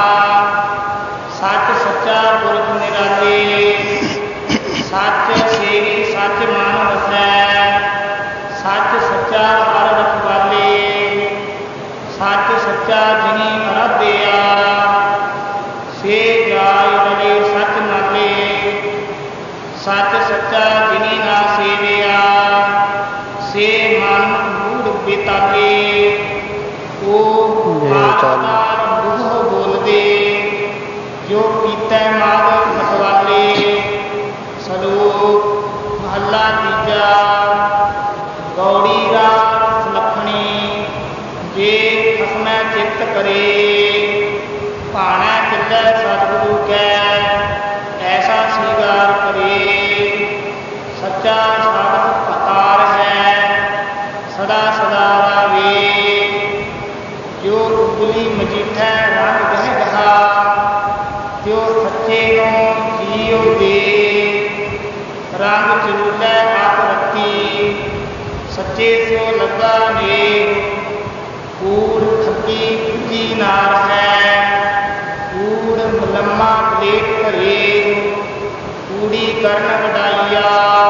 [SPEAKER 1] सच सच्चा पुरख निराले। सच सेवी सच मन वसै, सच सच्चा हर रखवाले। सच सच्चा जिनी अराध्या, से जाय रले सच नाले। सच सच्चा जिनी ना सेविया, से मन मूढ़ बेताले। ओ आतार मुँह बोलदे, जो पीतै माद मतवाले। सलोक महला तीजा। गौड़ी रात सुलखणी, जे खसमै चित्त करे। भाणै चिल्लै सतगुरु कै, ऐसा श्रृंगार करे। सच्चा साधक पतार है, सदा सदा रावे। जो उबली मजीठै रंग गह गहा, त्यो सच्चे नो जीओ दे। रंग चुल्लै आप रत्ती, सच्चे स्यो लगा ने। कूड़ ठगी कुजी नार है, कूड़ मलम्मा प्लेट भरे। कूड़ी करन वडाइया,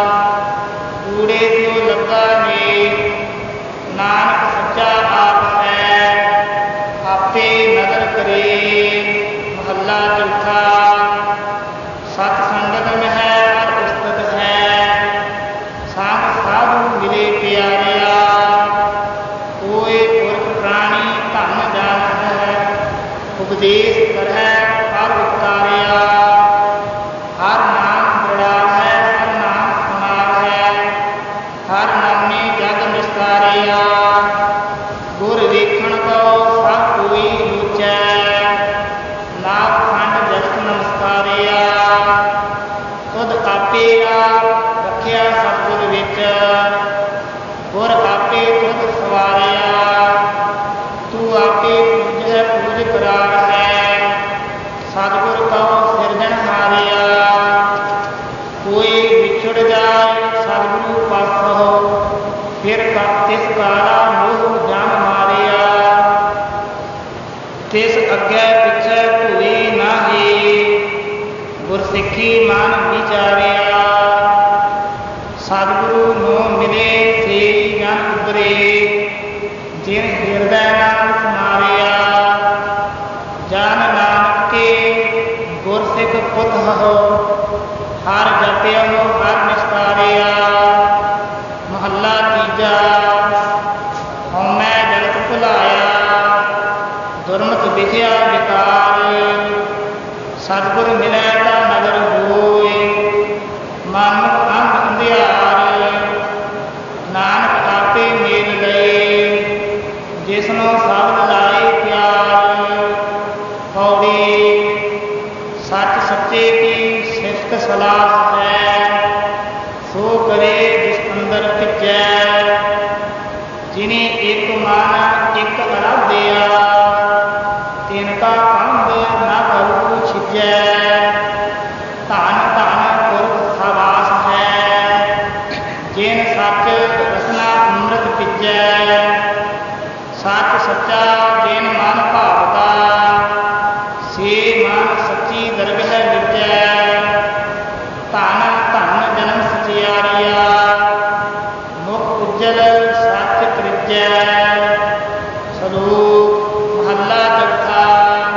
[SPEAKER 1] कूड़े स्यो लगा ने। नानक सच्चा आप है, आप ਮਹੱਲਾ ਚੌਥਾ। ਸਤ ਸੰਗਤ ਮਹਿ ਹਰ ਉਸਤਤ ਹੈ, ਸੰਗ ਸਾਧੂ ਮਿਲੇ ਪਿਆਰਿਆ। ਕੋਇ ਪੁਰਖ ਪ੍ਰਾਣੀ ਧਨ ਜਾਣ ਹੈ, ਉਪਦੇਸ਼ ਕਰਹਿ ਹਰ ਉਤਾਰਿਆ। ਹਰ ਨਾਮ ਬੜਾ ਹੈ, ਹਰ ਨਾਮ ਸੁਣਾ ਹੈ, ਹਰ ਨਾਮੇ ਜਗ ਨਿਸਤਾਰਿਆ। ਗੁਰ ਵੇਖਣ ਕੋ ਸਭ ਕੋਈ ਲੋਚੈ, ਨਾਮ ਖੰਡ ਜਗਤ ਨਮਸਕਾਰਿਆ। ਤੁਧ ਆਪੇ ਆਪ ਰੱਖਿਆ ਸਤਿਗੁਰ ਵਿੱਚ, ਗੁਰ ਆਪੇ ਤੁਧ ਸਵਾਰਿਆ। ਤੂੰ ਆਪੇ ਪੂਜੈ ਪੂਜ ਕਰਾਰ ਹੈ, ਸਤਿਗੁਰ ਕਉ ਸਿਰਜਣਹਾਰਿਆ। ਕੋਈ ਵਿਛੜ ਜਾਏ ਸਤਿਗੁਰੂ ਪਾਸੋਂ, ਫਿਰ ਤਿਸ ਕਾਲਾ ਮੋਹ ਜਨ ਮਾਰਿਆ। ਤਿਸ ਅੱਗੇ ਪਿੱਛੇ ਭੂਈ ਨਾਹੀ, ਗੁਰਸਿੱਖੀ ਮਨ ਵਿਚਾਰਿਆ। ਸਤਿਗੁਰੂ ਨੂੰ ਮਿਲੇ ਸੇ ਜਨ ਉਬਰੇ, ਜਿਨ ਹਿਰਦੈ ਨਾਮ ਸਮਾਰਿਆ। ਜਨ ਨਾਨਕ ਕੇ ਗੁਰਸਿੱਖ ਪੁੱਤ ਹੋ, ਹਰ ਜਪਿਓ ਹਰ ਨਿਸਤਾਰਿਆ। ਮਹੱਲਾ ਤੀਜਾ। ਹਉਮੈ ਜਗਤ ਭੁਲਾਇਆ, ਦੁਰਮਤ ਵਿਖਿਆ ਵਿਕਾਰ। ਸਤਿਗੁਰ ਮਿਲੈ ਤਾ ਨਦਰ ਹੋਏ, ਮਨ ਅੰਧ ਅੰਧਿਆਰ। ਨਾਨਕ ਆਪੇ ਮੇਲ ਲਏ, ਜਿਸਨੂੰ ਸ਼ਬਦ ਲਾਏ ਪਿਆਰ। ਪੌੜੀ। ਸੱਚ ਸੱਚੇ ਕੀ ਸਿਫਤ ਸਲਾਹ ਹੈ, ਸੋ ਕਰੇ ਜਿਸ ਅੰਦਰ ਭਿੱਜੈ। ਜਿਨੇ ਇੱਕ ਮਨ ਇੱਕ ਅਰਾਧਿਆ, ਤਿਨ ਕਾ ਕੰਧ ਨਾ ਕਰੂ ਛਿਜੈ। ਧਨ ਧਨ ਪੁਰਖ ਸਵਾਸ ਹੈ, ਜਿਨ ਸੱਚ ਰਸਨਾ ਅੰਮ੍ਰਿਤ ਭਿੱਜੈ। ਸੱਚ ਸੱਚਾ ਜਿਨ ਮਨ ਭਾਵਤਾ, ਸੇ ਮਨ ਸੱਚੀ ਦਰਗਹਿ ਲਿਜੈ। ਧਨ ਧਨ ਜਨਮ ਸਚਿਆਰਿਆ, ਮੁਖ ਉਜਲ ਸੱਚ ਤ੍ਰਿਜੈ। ਸਲੋਕ। ਮਹੱਲਾ ਚੌਥਾ।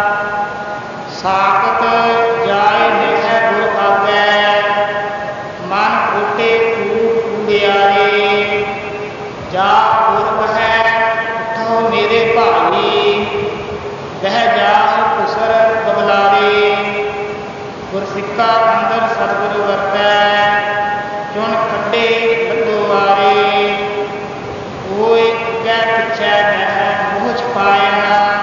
[SPEAKER 1] ਸਾਖਤ ਜਾਇ ਲਿਖੈ ਗੁਰ ਆਗੈ, ਮਨ ਫੋਟੇ ਕੂੜ ਕੂੜਿਆਰੇ। ਜਾ ਗੁਰ ਕਹੈ ਉਠੋ ਮੇਰੇ ਭਾਈ, ਬਹਿ ਜਾਹਿ ਕੁਸਰ ਬਬਲਾਰੇ। ਗੁਰਸਿੱਕਾ ਅੰਦਰ ਸਤਿਗੁਰ ਵਰਤੈ, ਚੁਣ ਖੱਡੇ ਲੱਦੋਵਾਰੇ। ਕੋਈ ਅੱਗੇ ਪਿੱਛੇ ਬਹਿ ਮੋਹ ਛਪਾਇਨ,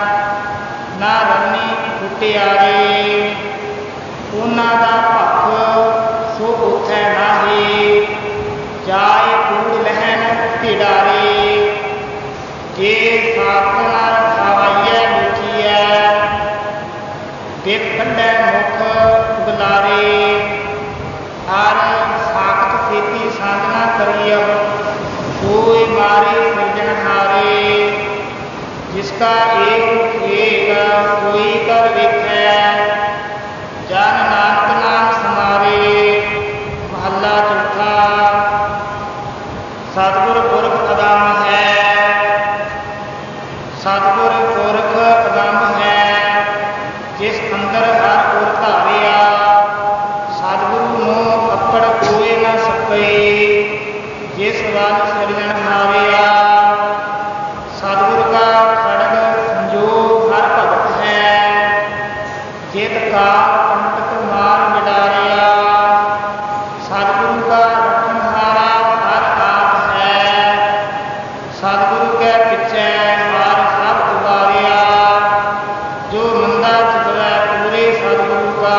[SPEAKER 1] ਨਾ ਰੰਨੀ ਫੁਟਿਆਰੇ। ਉਹਨਾਂ ਦਾ ਭੱਖ ਸੋ ਉਥੈ ਨਾਹੀ, ਜਾਏ ਕੂੜ ਲਹਿਨ ਭਿਡਾਰੇ। ਜੇ ਸਾਥ ਨਾਲ ਖਾਵਾਈਐ ਮੁਠੀਐ, ਬਿਕ ਕੱਢੈ ਮੁਖ ਬੁਲਾਰੇ। ਹਰ ਸਾਖਤ ਸੇਤੀ ਸਾਧਨਾ ਕਰੀਅ, ਕੋਈ ਮਾਰੇ ਸਿਰਜਣਹਾਰੇ। ਜਿਸਕਾ ਏਕ ਏਕ ਕੋਈ ਕਰ ਵੇਖੈ, ਜਨ ਨਾਨਕ ਨਾਮ ਸਮਾਰੇ। ਮਹੱਲਾ ਚੌਥਾ। ਸਤਿਗੁਰ ਪੁਰਖ ਅਗੰਮ ਹੈ, ਸਤਿਗੁਰ ਪੁਰਖ ਅਗੰਮ ਹੈ, ਜਿਸ ਅੰਦਰ ਹਰ ਗੁਰ ਧਾਰਿਆ। ਸਤਿਗੁਰੂ ਨੂੰ ਅੱਪੜ ਕੋਈ ਨਾ ਸਕਈ, ਜਿਸ ਵੱਲ ਸਿਰਜਣਹਾਰਿਆ। ਸਤਿਗੁਰ ਕਾ ਖੜਗ ਸੰਜੋਗ ਹਰ ਭਗਤ ਹੈ, ਜਿਤ ਕਾਲ ਕੰਟਕ ਮਾਰ ਮਿਡਾਰਿਆ। ਸਤਿਗੁਰੂ ਕਾ ਰੱਖਣਹਾਰਾ ਹਰ ਆਪ ਹੈ, ਸਤਿਗੁਰੂ ਕੇ ਪਿੱਛੇ ਹਰ ਸਭ ਉਬਾਰਿਆ। ਜੋ ਮੰਦਾ ਚਿਤਵੈ ਪੂਰੇ ਸਤਿਗੁਰੂ ਕਾ,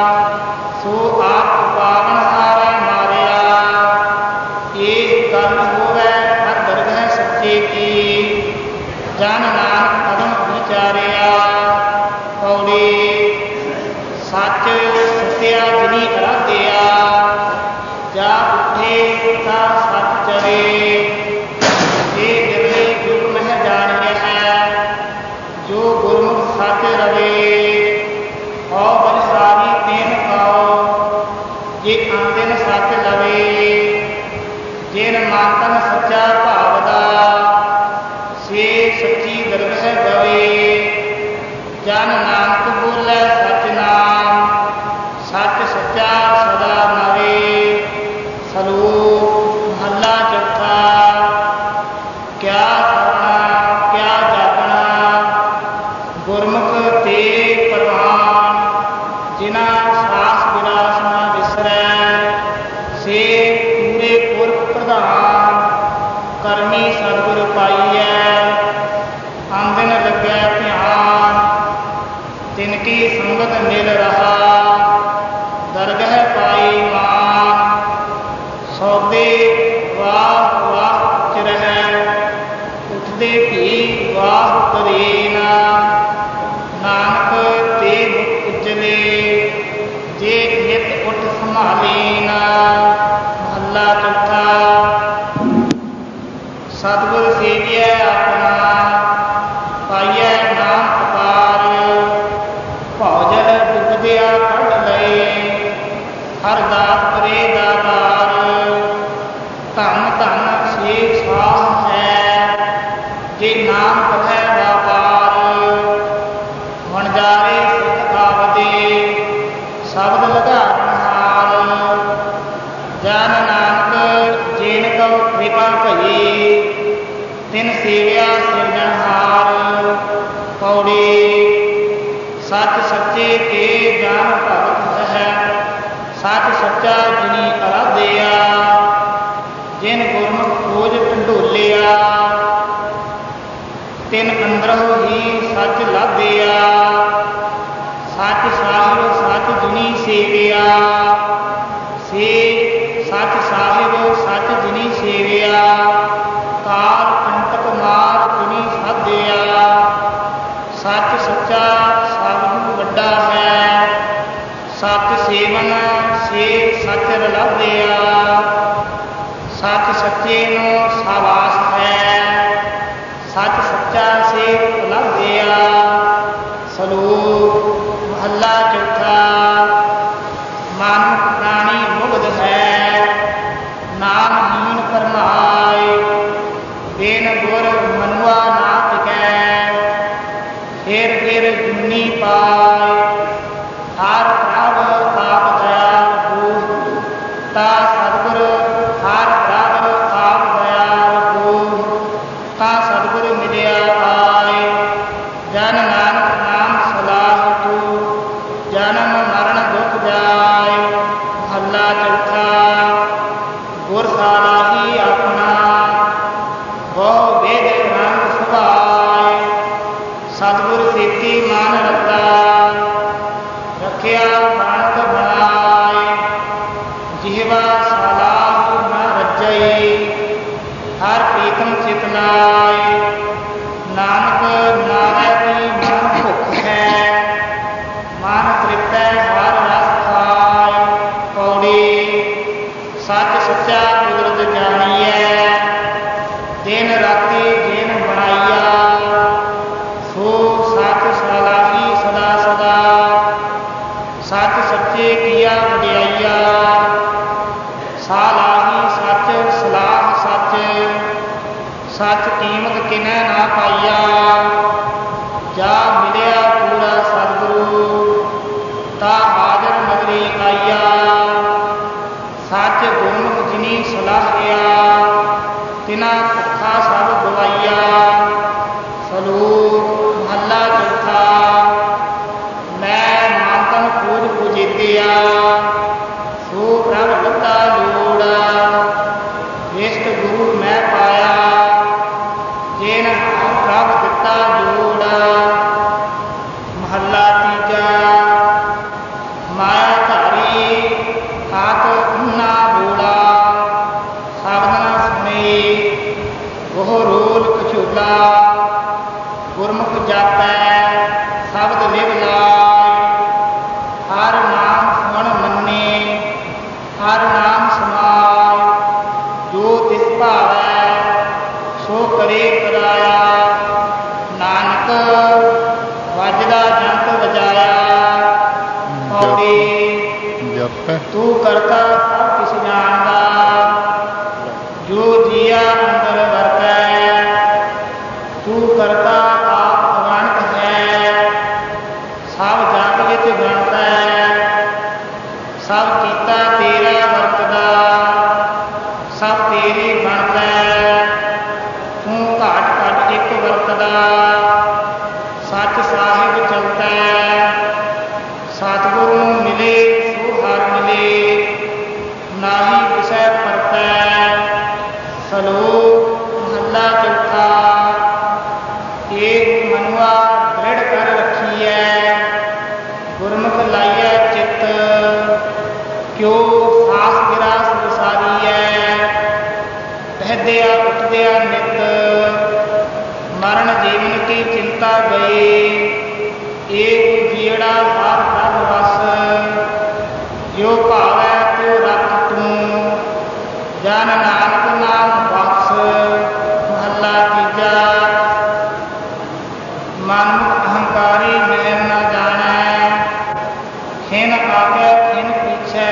[SPEAKER 1] ਸੋ ਆਪ ਪਾਵਨਹਾਰਾ ਮਾਰਿਆ। ਇਹ ਕਰਮ ਹੋਵੈ ਹਰ ਦਰਗਹਿ ਸੱਚੇ ਕੀ, ਜਨ ਨਾਨਕ ਅਗਮ ਵਿਚਾਰਿਆ। ਪੌੜੀ। ਸੱਚ ਸਤਿਆ ਜਿਨੀ ਅਰਾਧਿਆ, ਜਾ ਉੱਠੇ ਤਾ ਸੱਚ ਚਰੇ। ਇਹ ਦਿਲੇ ਗੁਰ ਮਹਿ ਜਾਣਿਆ ਹੈ, ਜੋ ਗੁਰਮੁਖ ਸੱਚ ਰਵੇ। ਹਉ ਬਲਿਹਾਰੀ ਤੈਨ ਕਉ, ਜੇ ਅੰਤਿਨ ਸੱਚ ਲਵੇ। ਜਿਨ ਮਨ ਤਨ ਸੱਚਾ ਭਾਵਦਾ, ਸੇ ਸੱਚੀ ਦਰਗਹਿ ਗਵਾਏ। ਉਠਦੇ ਭੀ ਵਾਹ ਕਰੇ ਨਾ, ਨਾਨਕ ਤੇ ਮੁਖ ਉਜਲੇ ਜੇ ਨਿਤ ਉਠ ਸੰਭਾਲੇ ਨਾ। ਮਹੱਲਾ ਚੌਥਾ। ਸਤਿਗੁਰ ਸੇਵੀਐ ਆਪਣਾ, ਪਾਈਐ ਨਾਮ ਅਪਾਰ। ਭੌਜਲ ਡੁੱਬਦਿਆ ਕੱਢ ਲਏ, ਹਰ ਦਾਤ ਕਰੇ ਦਾਤਾਰ। ਧੰਨ ਧੰਨ ਸੇ ਸਾਹ ਹੈ, ਜੇ ਨਾਮ ਕਥੈ ਵਾਪਾਰ। ਵਣਜਾਰੇ ਸੁਖ ਆਵਦੇ, ਸ਼ਬਦ ਲਗਾਵਨ ਹਾਰ। ਜਨ ਨਾਨਕ ਜੇਨ ਕਉ ਕਿਰਪਾ ਭਈ, ਤਿਨ ਸੇਵਿਆ ਸਿਰਜਣਹਾਰ। ਪੌੜੀ। ਸੱਚ ਸੱਚੇ ਕੇ ਜਾਨ ਭਗਤ ਹੈ, ਸੱਚ ਸੱਚਾ ਜਿਨੀ ਅਰਾਧਿਆ। ਜਿਨ ਗੁਰਮੁਖ ਖੋਜ ਢੰਡੋਲਿਆ, ਤਿਨ ਅੰਦਰੋਂ ਹੀ ਸੱਚ ਲਾਭਿਆ। ਸੱਚ ਸਾਹਿਬ ਸੱਚ ਜਿਨੀ ਸੇਵਿਆ, ਸੇ ਸੱਚ ਸਾਹਿਬ ਸੱਚ ਜਿਨੀ ਸੇਵਿਆ। ਕਾਲ ਕੰਟਕ ਮਾਰ ਜਿਨੀ ਸਾਧਿਆ, ਸੱਚ ਸੱਚਾ ਸਭ ਨੂੰ ਵੱਡਾ ਹੈ। ਸੱਚ ਸੇਵਨ ਸੇ ਸੱਚ ਰਲਾਭਿਆ, ਸੱਚ ਸੱਚੇ ਨੂੰ ਸਾਵਾਸ ਹੈ। ਸੱਚ ਸੱਚਾ ਸੇ ਲਾਭਿਆ। ਸਲੋਕ। ਮਹੱਲਾ ਚੌਥਾ। ਮਨ ਪ੍ਰਾਣੀ ਮੁਗਧ ਹੈ, ਨਾਮ ਹੀਣ ਫਰਮਾਏ। ਬਿਨ ਗੁਰ ਮਨੁਆ ਨਾ ਟਿਕੈ, ਫਿਰ ਫਿਰ ਜੁਨੀ ਪਾਏ। ਹਰ ਪ੍ਰਭ ਆਪ ਦਇਆਲ ਹੋ, ਤਾ ਸਤਿਗੁਰ ਹਰ ਪ੍ਰਭ ਆਪ ਦਇਆਲ ਹੋ। ਤਾ ਸਤਿਗੁਰ ਮਿਲਿਆ ਆਏ, ਜਨ ਨਾਨਕ ਨਾਮ ਸਲਾਹ ਤੂੰ। ਜਨਮ ਮਰਨ ਦੁਖ ਜਾਏ। ਮਹੱਲਾ ਚੌਥਾ। ਗੁਰ ਸਾਲਾਹੀ ਆਪਣਾ, ਬਹੁ ਵੇਦ ਰੰਗ ਸੁਭਾਏ। ਸਤਿਗੁਰ ਸੇਤੀ ਮਨ ਰਤਾ, ਰੱਖਿਆ ਬਾਣਕ ਬਣਾਏ। ਜਿਹਵਾ ਸਲਾਹ ਨ ਰੱਜਈ, ਹਰ ਪ੍ਰੀਤਮ ਚਿਤ ਲਾਏ। ਨਾਨਕ ਨਾਵੈ ਕੀ ਮਨ ਭੁੱਖ ਹੈ, ਮਨ ਤ੍ਰਿਪੈ ਹਰ ਰਸ ਖਾਏ। ਪੌੜੀ। ਸੱਚ ਸੱਚਾ ਕੁਦਰਤ ਜਾਣੀਐ, ਦਿਨ ਰਾਤੀ ਜਿਨ ਬਣਾਈਆ। ਸੋ ਸੱਚ ਸਲਾਹੀ ਸਦਾ ਸਦਾ, ਸੱਚ ਸੱਚੇ ਕੀਆ ਵਡਿਆਈਆ। ਸਲਾਹੀ ਸੱਚ ਸਲਾਹ ਸੱਚ, ਸੱਚ ਕੀਮਤ ਕਿਨੈ ਨਾ ਪਾਈਆ। ਜਾ ਮਿਲਿਆ ਪੂਰਾ ਸਤਿਗੁਰੂ, ਤਾ ਹਾਜ਼ਰ ਨਗਰੀ ਆਈਆ। ਸੱਚ ਗੁਰਮੁਖ ਜਿਨੀ ਸਲਾਹਿਆ, ਤਿਨਾ ਭੁੱਖਾ ਸਭ ਗਵਾਈਆ। ਸਲੋਕ। ਮਹੱਲਾ ਚੌਥਾ। ਮੈਂ ਮਨ ਤਨ ਖੋਜ ਪੁਜੀਤਿਆ, ਸੋ ਪ੍ਰਭ ਦਿੱਤਾ ਲੋੜ। ਇਸ਼ਟ ਗੁਰੂ ਮੈਂ ਪਾਇਆ, ਜਿਨ ਹਰ ਪ੍ਰਭ ਦਿੱਤਾ ਜੋੜ। ਮਹੱਲਾ ਤੀਜਾ। ਮਾਇਆ ਧਾਰੀ ਆਤ ਅੰਨਾ ਬੋਲਾ, ਸ਼ਬਦ ਨ ਸੁਣੇ ਉਹ ਰੋਲ ਕਛੋਲਾ। ਗੁਰਮੁਖ ਜਾਪੈ ਸ਼ਬਦ ਲਿਵ ਲਾਇ, ਹਰ ਨਾਮ ਸੁਣ ਮੰਨੇ, ਹਰ ਨਾਮ ਸਮਾਇ। ਜੋ ਤਿਸ ਭਾਵੈ ਸੋ ਕਰੇ ਕਰਾਇਆ, ਨਾਨਕ ਵੱਜਦਾ ਜੰਤ ਵਜਾਇਆ। ਪੌੜੀ।
[SPEAKER 2] ਜਪ
[SPEAKER 1] ਤੂੰ ਕਰਤਾ ਸਭ ਕਿਛ ਜਾਣਦਾ, ਜੋ ਜੀਆ ਅੰਦਰ ਵਰਤੈ। ਤੂੰ ਕਰਤਾ ਆਪ ਅਗਣਤ चिंता गए एक जीड़ा सार प्रभ वस जो भावै त्यो रख तू जन नानक नाम बस। महला तीजा मनुख अहंकारी मैं न जानै खिन आगे खिन पीछे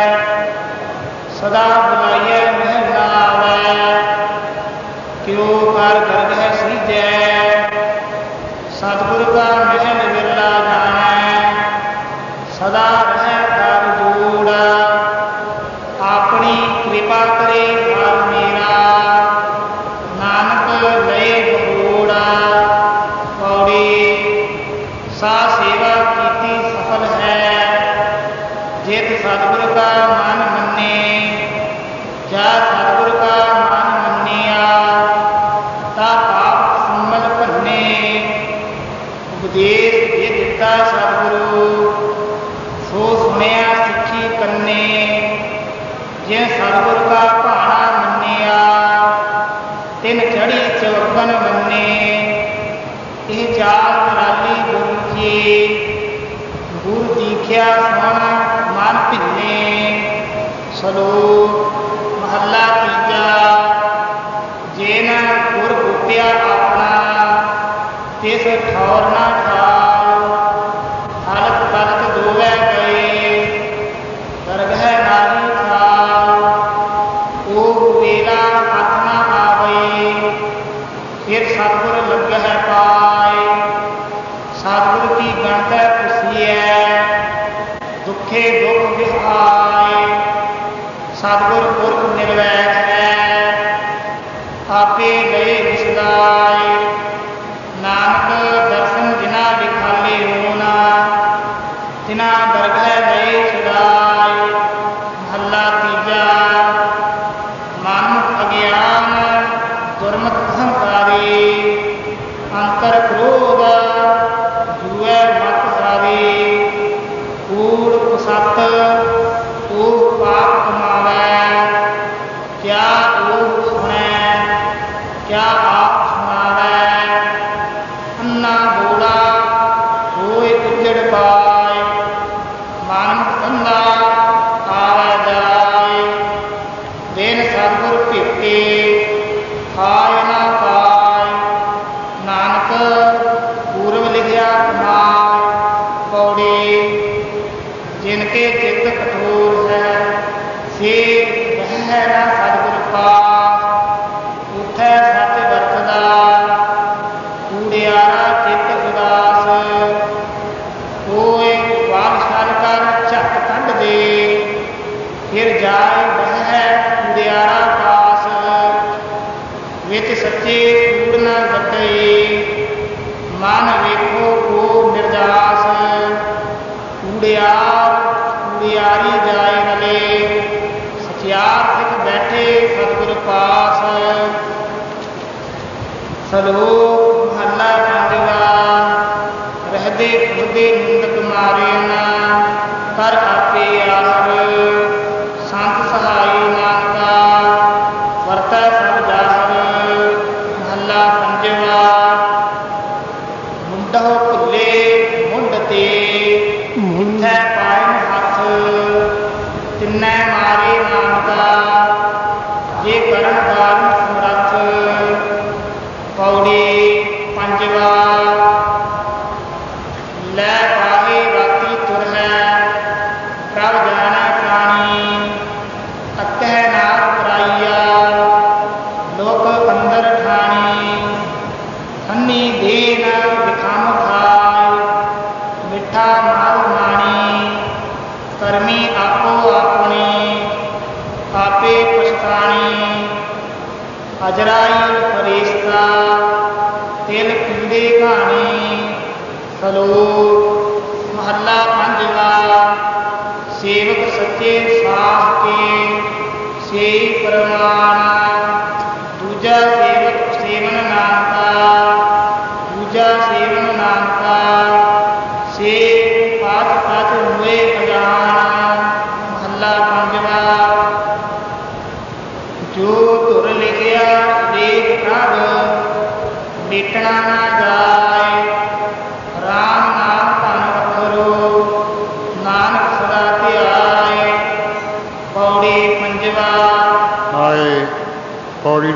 [SPEAKER 1] सदा बुलाइए महल न आवे क्यों कर गर्भ सीजै। सतगुर का महल विरला जानै सदा रह कर दूड़ अपनी कृपा करे हर मेरा नानक लय बहोड़। पौड़ी सा सेवा कीती सफल है जित सतगुर का मन मन्ने जा सतगुर का मन मन्निया ता पाप सम्मल भन्ने। उपदेश जे दिता सतगुरु सो सुनिया सिੱਖੀ ਕੰਨੇ जे सतगुर का भाणा मन्निया तिन चढ़ी चौबन मन्ने। ਇਹ ਚਾਲ ਕਰਾਲੀ ਗੁਰਮੁਖੀ ਗੁਰ ਦੀਖਿਆ ਸੁਣ ਮਨ ਭਿੰਨੇ। ਸਲੋਕ ਮਹੱਲਾ ਤੀਜਾ ਜੇ ਨਾ ਗੁਰ ਬੂਟਿਆ ਆਪਣਾ ਤਿਸ ਠੌਰ ਨਾ ਠਾਲ ਹਲਕ ਪਲਕ ਦੋਵੈ ਗਏ ਦਰਗਹਿ ਨਾਹੀ ਖਾਲ। ਉਹ ਵੇਲਾ ਹੱਥ ਨਾ ਆਵੇ फिर सतगुर लगह पाए। सतगुर की गणत खुशिए दुखे दुख विहाय। सतगुर पुरख निर्वैर है आपे गए विसदाय। नानक दर्शन जिना विखाले होना तिना दरगह गए छुड़ाय। महला तीजा मनुख अज्ञान दुर्मत अहंकारी अंतर क्रोध जुए मत हारे। कूड़ कुसत ओ पाप कमावै क्या ओ सुनै क्या आप सुनावै। अन्ना बोला होए उजड़ पाए मन कंधा आवै जाए। दिन सतगुर भेटे खाए ना पाए नानक पूर्व लिखिया कमाए। पौड़ी जिनके चित्त कठोर है से वह ना सतगुर पास। उठै सच वरतदा कूड़ियारा चित्त उदास। होए वाल छल कर झट कढ़ दे फिर जाए वह कूड़ियारा पास। विच सच्चे कूड़ न गटई मन वेखो को निर्दास। कूड़ियार कूड़ियारी जाए नले सचियार सिख बैठे सतगुर पास। सलोक महला पंजवा रहदे खुदे निंदक मारे ना कर आपे आसर। संत सहाय नानका वरतै सब जाहर। महला पंजवा मुंडो भुले मुंड ते उठै पायन हथ तिन्नै मारे नानका जे करन काਰਨ समरथ। पौड़ी पंजवा लै पाहे राती तुर है प्रभ जानै प्राणी। तकह नाथ पराइया लोक अंदर ठानी। हन्नी देन विखम खाय मिठा मार माणी। करमी आपो अपनी आपे पछताणी। अजराई फरिश्ता तिल पीड़े कहानी। सलोक महला पंजवा सेवक सच्चे साह के से प्रमाण। दूजा सेवक सेवन नानका दूजा सेवन नानका से पाँच पाँच हुए अजान। महला पंजवा जो तुर लिखिया देख प्रभ मिटना ना जाए।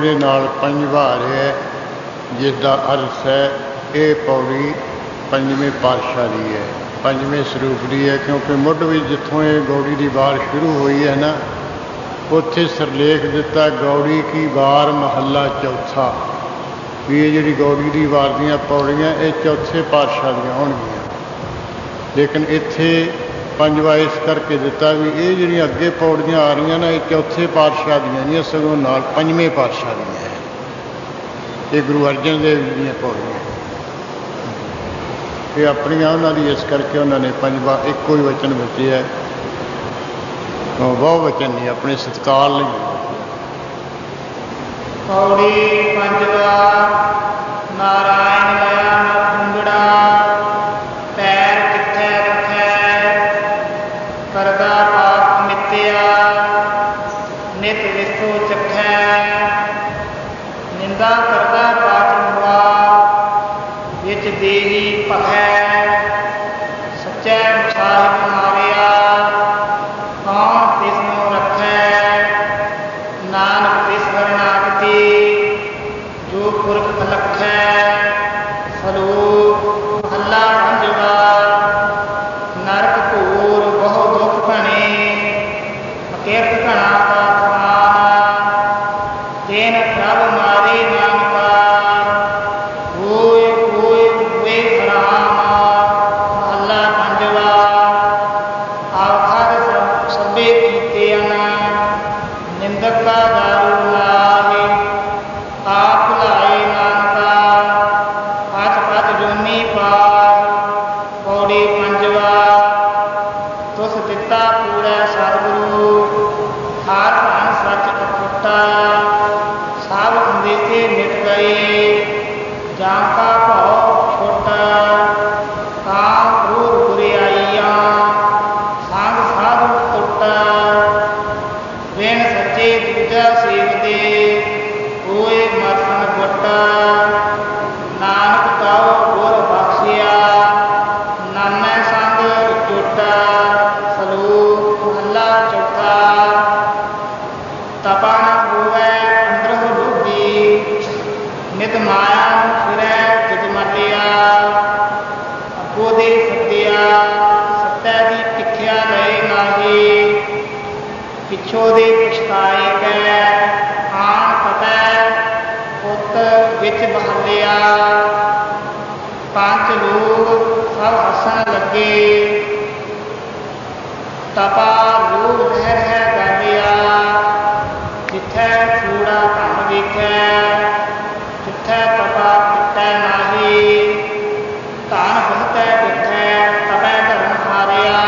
[SPEAKER 2] ਉਹਦੇ ਨਾਲ ਪੰਜਵਾ ਆ ਰਿਹਾ, ਜਿਸ ਦਾ ਅਰਥ ਹੈ ਇਹ ਪੌੜੀ ਪੰਜਵੇਂ ਪਾਤਸ਼ਾਹ ਦੀ ਹੈ, ਪੰਜਵੇਂ ਸਰੂਪ ਦੀ ਹੈ। ਕਿਉਂਕਿ ਮੁੱਢ ਵਿੱਚ ਜਿੱਥੋਂ ਇਹ ਗੌੜੀ ਦੀ ਵਾਰ ਸ਼ੁਰੂ ਹੋਈ ਹੈ ਨਾ, ਉੱਥੇ ਸਿਰਲੇਖ ਦਿੱਤਾ ਗੌੜੀ ਕੀ ਵਾਰ ਮਹੱਲਾ ਚੌਥਾ, ਵੀ ਇਹ ਜਿਹੜੀ ਗੌੜੀ ਦੀ ਵਾਰ ਦੀਆਂ ਪੌੜੀਆਂ ਇਹ ਚੌਥੇ ਪਾਤਸ਼ਾਹ ਦੀਆਂ ਹੋਣਗੀਆਂ। ਲੇਕਿਨ ਇੱਥੇ ਪੰਜਵਾ ਇਸ ਕਰਕੇ ਦਿੱਤਾ ਵੀ ਇਹ ਜਿਹੜੀਆਂ ਅੱਗੇ ਪੌੜੀਆਂ ਆ ਰਹੀਆਂ ਨਾ, ਇਹ ਚੌਥੇ ਪਾਤਸ਼ਾਹ ਦੀਆਂ ਨਹੀਂ, ਸਗੋਂ ਨਾਲ ਪੰਜਵੇਂ ਪਾਤਸ਼ਾਹ ਦੀਆਂ ਹੈ। ਇਹ ਗੁਰੂ ਅਰਜਨ ਦੇਵ ਜੀ ਦੀਆਂ ਪੌੜੀਆਂ ਇਹ ਆਪਣੀਆਂ ਉਹਨਾਂ ਦੀ, ਇਸ ਕਰਕੇ ਉਹਨਾਂ ਨੇ ਪੰਜਵਾ ਇੱਕੋ ਹੀ ਵਚਨ ਬਚਿਆ, ਬਹੁ ਵਚਨ ਨਹੀਂ, ਆਪਣੇ ਸਤਿਕਾਰ ਲਈ।
[SPEAKER 1] ਪੌੜੀ ਪੰਜਵਾ। ਨਾਰਾਇਣ ਲਿਆ ਨਖੁੰਗੜਾ, ਪੈਰ ਕਿੱਥੇ ਰੱਖੈ, ਕਰਦਾ ਪਾਪ ਮਿੱਤਿਆ, ਨਿਤ ਵਿਸੋ ਚੱਖੈ, ਨਿੰਦਾ ਕਰਦਾ ਪਾਪ ਮੁਆ, ਵਿੱਚ ਦੇਹੀ ਭਖੈ, ਸੱਚੈ ਸਾਹਿਬ ਮਾਰਿਆ, ਕੌਣ ਤਿਸ ਨੂੰ ਰੱਖੈ, ਨਾਨਕ ਤਿਸ ਹਰਨਾਗਤੀ, ਜੋ ਪੁਰਖ ਅਲਖੈ। ਸਲੋਕ ਮਹੱਲਾ ਪੰਜਵਾ। ਨਰਕ ਘੋਰ ਬਹੁ ਦੁਖ ਭਣੇ, ਅਕਿਰਤ ਘਣਾ ਦਾ ਸਮਾਨ, ਤੈਨ ਪ੍ਰਭ ਮਾਰੇ ਨਾਨਕਾ, ਹੋਏ ਹੋਏ ਹੋਏ ਹਰਾਮ। ਮਹੱਲਾ ਪੰਜਵਾ। ਆਖਰ ਸਭੇ ਕੀਤੇ ਅਨ, ਨਿੰਦਕ ਕਾ ਦਾਰੂ ਨਾਹਿ, ਆਪ ਭੁਲਾਏ ਨਾਨਕਾ, ਪਚ ਪਚ ਜੋਨੀ ਪਾਰ। ਪੌੜੀ ਪੰਜਵਾ। ਤੁਸ ਦਿੱਤਾ ਪੂਰਾ ਸਤਿਗੁਰੂ, ਹਰ ਧਨ ਸੱਚ ਅਖੁੱਟਾ, ਸਭ ਅੰਦੇਸੇ ਮਿਟ ਗਏ, ਜਾਂ ਕਾ ਭਉ ਛੋਟਾ, ਕਾਮ ਕ੍ਰੋਧ ਬੁਰਿਆਈਆਂ, ਸੰਗ ਸਾਧੂ ਟੁੱਟਾ, ਬਿਨ ਸੱਚੇ ਦੂਜਾ ਸੇਵਦੇ, ਹੋਏ ਮਰਸਨ ਗੁੱਟਾ, ਨਾਨਕ ਕਉ ਗੁਰ ਬਖਸ਼ਿਆ, ਨਾਨੈ ਸੰਗ ਝੂਟਾ। ਸਲੋਕ ਮਹੱਲਾ ਚੌਥਾ। ਤਪਾ ਨ ਹੋਵੈ ਅੰਦਰਹੁ ਲੋਭੀ, ਨਿਤ ਮਾਇਆ ਨੂੰ ਫਿਰੈ ਜਿਤ ਮਟਿਆ, ਅੱਗੋ ਦੇ ਸੱਤਿਆ, ਸੱਤੈ ਦੀ ਭਿਖਿਆ ਲਏ ਨਾਹੀ, ਪਿੱਛੋਂ ਦੇ ਪਛਤਾਏ ਕੈ, ਆਣ ਪਤੈ ਪੁੱਤ ਵਿੱਚ ਬਹਲਿਆ, ਪੰਜ ਲੋਕ ਸਭ ਹੱਸਣ ਲੱਗੇ, ਤਪਾ ਲੋਭ ਰਹਿ ਰਹਿ ਗਾਲਿਆ, ਜਿੱਥੈ ਚੂੜਾ ਧਨ ਵੇਖੈ, ਜਿੱਥੈ ਤਪਾ ਕਿਟੈ ਨਾਹੀ, ਧਨ ਬਹੁਤੈ ਡਿਠੈ, ਤਪੈ ਧਰਮ ਹਾਰਿਆ,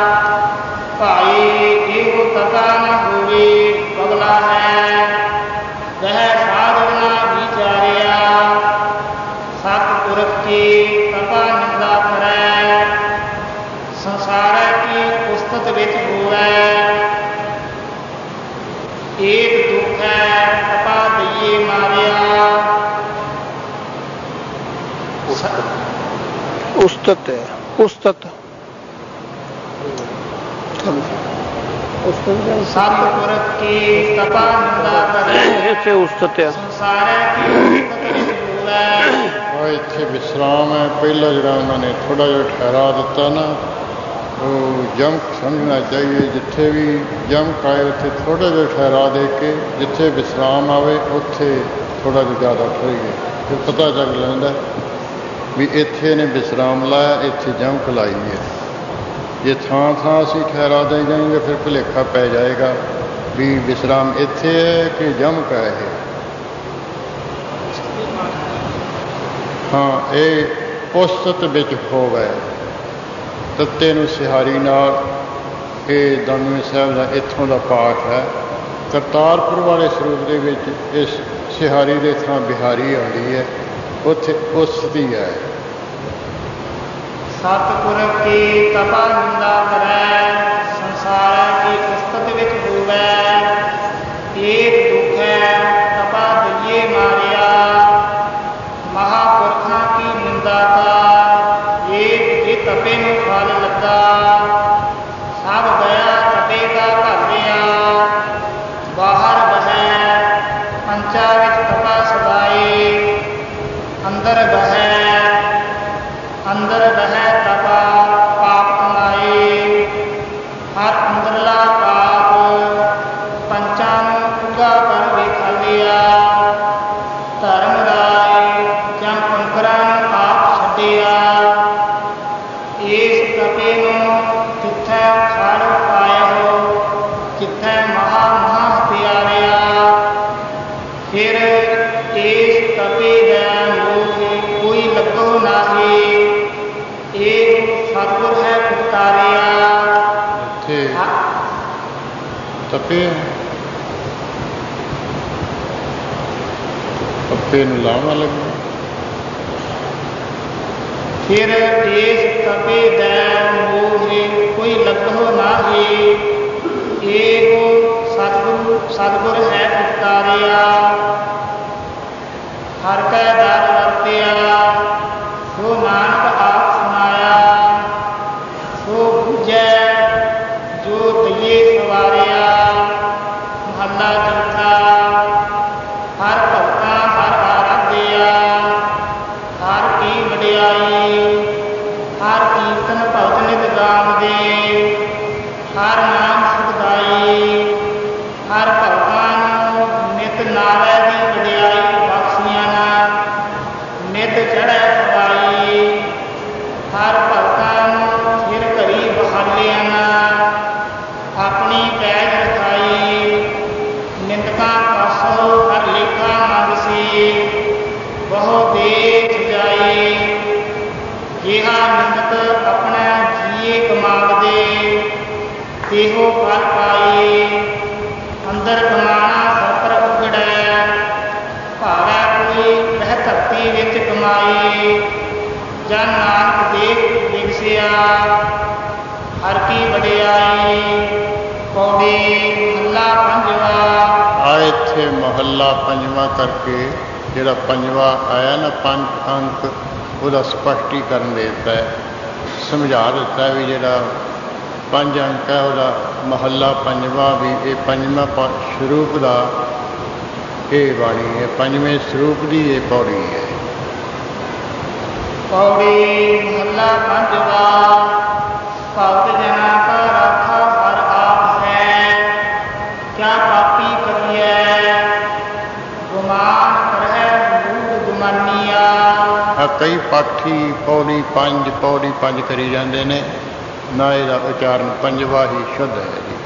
[SPEAKER 1] ਭਾਈ ਇਹੋ ਤਪਾ ਨ ਹੋਵੇ ਬਗਲਾ ਹੈ, ਵਹਿ ਸਾਧਨ ਨਾ ਵਿਚਾਰਿਆ, ਸਤਿਪੁਰਖ ਕੀ ਤਪਾ ਨਿੰਦਾ ਕਰੈ, ਸੰਸਾਰੈ ਕੀ ਉਸਤਤ ਵਿੱਚ ਹੋਵੈ, ਏਕ ਦੁਖ ਹੈ ਤਪਾ ਦਈਏ ਮਾਰਿਆ।
[SPEAKER 3] ਉਸਤਤ ਹੈ, ਉਸਤਤ
[SPEAKER 1] ਸਤਿਪੁਰਖ ਕੀ ਤਪਾ ਨਿੰਦਾ ਕਰੈ,
[SPEAKER 3] ਇੱਥੇ ਉਸਤਤ ਹੈ।
[SPEAKER 1] ਸੰਸਾਰੈ ਕੀ ਉਸਤਤ ਵਿੱਚ ਹੋਵੈ।
[SPEAKER 2] ਇੱਥੇ ਵਿਸਰਾਮ ਹੈ। ਪਹਿਲਾਂ ਜਿਹੜਾ ਉਹਨਾਂ ਨੇ ਥੋੜ੍ਹਾ ਜਿਹਾ ਠਹਿਰਾ ਦਿੱਤਾ ਨਾ, ਉਹ ਜਮਕ ਸਮਝਣਾ ਚਾਹੀਏ। ਜਿੱਥੇ ਵੀ ਜਮਕ ਆਏ ਉੱਥੇ ਥੋੜ੍ਹਾ ਜਿਹਾ ਠਹਿਰਾ ਦੇ ਕੇ, ਜਿੱਥੇ ਵਿਸਰਾਮ ਆਵੇ ਉੱਥੇ ਥੋੜ੍ਹਾ ਜਿਹਾ ਜ਼ਿਆਦਾ ਠਹਿਰੀਏ, ਫਿਰ ਪਤਾ ਚੱਲ ਲੈਂਦਾ ਵੀ ਇੱਥੇ ਨੇ ਵਿਸਰਾਮ ਲਾਇਆ, ਇੱਥੇ ਜਮਕ ਲਾਈ ਹੈ। ਜੇ ਥਾਂ ਥਾਂ ਅਸੀਂ ਠਹਿਰਾ ਦੇ ਜਾਏਂਗੇ ਫਿਰ ਭੁਲੇਖਾ ਪੈ ਜਾਏਗਾ ਵੀ ਵਿਸਰਾਮ ਇੱਥੇ ਹੈ ਕਿ ਜਮਕ ਹੈ ਇਹ। ਹਾਂ, ਇਹ ਉਸਤਤ ਵਿੱਚ ਹੋਵੇ, ਤੱਤੇ ਨੂੰ ਸਿਹਾਰੀ ਨਾਲ। ਇਹ ਦਮਦਮੀ ਸਾਹਿਬ ਦਾ ਇੱਥੋਂ ਦਾ ਪਾਠ ਹੈ। ਕਰਤਾਰਪੁਰ ਵਾਲੇ ਸਰੂਪ ਦੇ ਵਿੱਚ ਇਸ ਸਿਹਾਰੀ ਦੇ ਥਾਂ ਬਿਹਾਰੀ ਆਉਂਦੀ ਹੈ, ਉੱਥੇ ਉਸਤੀ ਹੈ।
[SPEAKER 1] ਸਤਿਪੁਰਖ ਕੀ ਤਪਾ ਨਿੰਦਾ ਕਰੈ, ਸੰਸਾਰੈ ਕੀ ਉਸਤਤ ਵਿੱਚ ਹੋਵੈ, ਏਕ ਦੁਖ ਹੈ ਤਪਾ ਦਈਏ ਮਾਰਿਆ, ਮਹਾਪੁਰਖਾਂ ਕੀ ਨਿੰਦਾ ਕਾ, ਏਕ ਜੇ ਤਪੇ ਨੂੰ ਫਲ ਲੱਗਾ, ਸਭ ਗਿਆ ਤਪੇ ਕਾ ਘਾਲਿਆ, ਬਾਹਰ ਬਹੈ ਪੰਚਾ ਵਿੱਚ ਅੰਦਰ ਬਹਿ ਤਪਾ ਪਾਪ ਕਮਾਏ। ਹਰ ਅੰਦਰਲਾ ਪਾਪ ਪੰਚਾਂ ਨੂੰ ਪੂਰਾ ਕਰ ਵਿਖਾਲਿਆ। ਧਰਮ ਰਾਏ ਜਾਂ ਕੰਕਰਾਂ ਨੂੰ ਆਪ ਛੱਡਿਆ। ਇਸ ਤਪੇ ਨੂੰ ਜਿੱਥੈ ਖੜ ਪਾਇਓ, ਜਿੱਥੈ ਮਹਾ ਮਹਾ ਪਿਆਰਿਆ। ਫਿਰ ਇਸ ਤਪੇ ਦਾ ਮੋਹ ਕੋਈ ਲੱਗੋ ਨਾਹੀ। ਇਹ ਸਤਿਗੁਰ ਹੈ ਉਤਾਰਿਆ।
[SPEAKER 2] ਇੱਥੇ ਤਪੇ ਤਪੇ ਨੂੰ ਲਾਵਾਂ ਲੱਗਣਾ।
[SPEAKER 1] ਫਿਰ ਇਸ ਤਪੇ ਦਾ ਮੋਹ ਕੋਈ ਲੱਗੋ ਨਾਹੀ। ਇਹ ਸਤਿਗੁਰ ਹੈ ਉਤਾਰਿਆ। ਹਰ ਕੈ ਦਰ ਵਰਤਿਆ, ਸੋ ਨਾਨਕ ਆਪ ਸੁਨਾਇਆ। ਸੋ ਬੁਝੈ ਜੋ ਦਈਏ ਸਵਾਰਿਆ। ਮਹੱਲਾ ਚੌਥਾ। ਹਰ ਭਗਤਾ ਹਰ ਆਰਾਧਿਆ, ਹਰ ਕੀ ਵਡਿਆਈ। ਹਰ ਕੀਰਤਨ ਭਗਤ ਨਿਤ ਗਾਵਦੇ, ਹਰ ਨਾਮ ਸੁਖਦਾਈ। ਹਰ ਭਗਤਾਂ ਨੂੰ ਨਿਤ ਨਾਲੇ ਦੀ ਵਡਿਆਈ ਬਖਸ਼ੀਆਂ ਨਾ, ਨਿਤ ਚੜ੍ਹੈ ਪਵਾਈ। ਹਰ ਭਗਤਾਂ ਨੂੰ ਫਿਰ ਘਰੀ ਬਹਾਲਿਆ ਨਾ, ਆਪਣੀ ਪੈਜ ਰਖਾਈ। ਨਿੰਦਕਾਂ ਪਾਸੋਂ ਹਰ ਲੇਖਾ ਮੰਗਸੀ, ਬਹੁ ਦੇਖ ਜਾਈ। ਜਿਹਾ ਨਿੰਦਕ ਆਪਣਾ ਜੀਏ ਕਮਾਵਦੇ, ਦੇਹੋ ਫਲ ਪਾਈ। ਅੰਦਰ ਕਮਾਣਾ ਸਤਰ ਉਗੜੈ, ਭਾਵੈ ਕੋਈ ਵਹਿ ਧਰਤੀ ਵਿੱਚ ਕਮਾਈ। ਜਨ ਨਾਨਕ ਦੇਖ ਵਿਗਸਿਆ, ਹਰ ਕੀ ਵਡਿਆਈ। ਪੌੜੀ ਮਹੱਲਾ ਪੰਜਵਾ।
[SPEAKER 2] ਆ ਇੱਥੇ ਮਹੱਲਾ ਪੰਜਵਾਂ ਕਰਕੇ ਜਿਹੜਾ ਪੰਜਵਾਂ ਆਇਆ ਨਾ, 5 ਅੰਕ, ਉਹਦਾ ਸਪਸ਼ਟੀਕਰਨ ਦੇ ਦਿੱਤਾ ਹੈ, ਸਮਝਾ ਦਿੱਤਾ ਵੀ ਜਿਹੜਾ 5 ਅੰਕ ਹੈ ਉਹਦਾ ਮਹੱਲਾ ਪੰਜਵਾਂ ਵੀ ਇਹ ਪੰਜਵਾਂ ਸਰੂਪ ਦਾ ਇਹ ਬਾਣੀ ਹੈ, ਪੰਜਵੇਂ ਸਰੂਪ ਦੀ ਇਹ ਪੌੜੀ ਹੈ।
[SPEAKER 1] ਪੌੜੀ ਮਹੱਲਾ ਪੰਜਵਾ। ਭਗਤ ਜਨਾਂ ਕਾ ਰਾਖਾ ਹਰ ਆਪ ਹੈ, ਕਿਆ ਪਾਪੀ ਕਰੀਐ ਗੁਮਾਨ ਕਰਹਿ ਮੂਢ ਗੁਮਾਨੀਆ।
[SPEAKER 2] ਆ ਕਈ ਪਾਠੀ ਪੌੜੀ 5 ਕਰੀ ਜਾਂਦੇ ਨੇ, ਨਾ ਇਹਦਾ ਉਚਾਰਨ ਪੰਜਵਾ ਹੀ ਸ਼ੁੱਧ ਹੈ ਜੀ।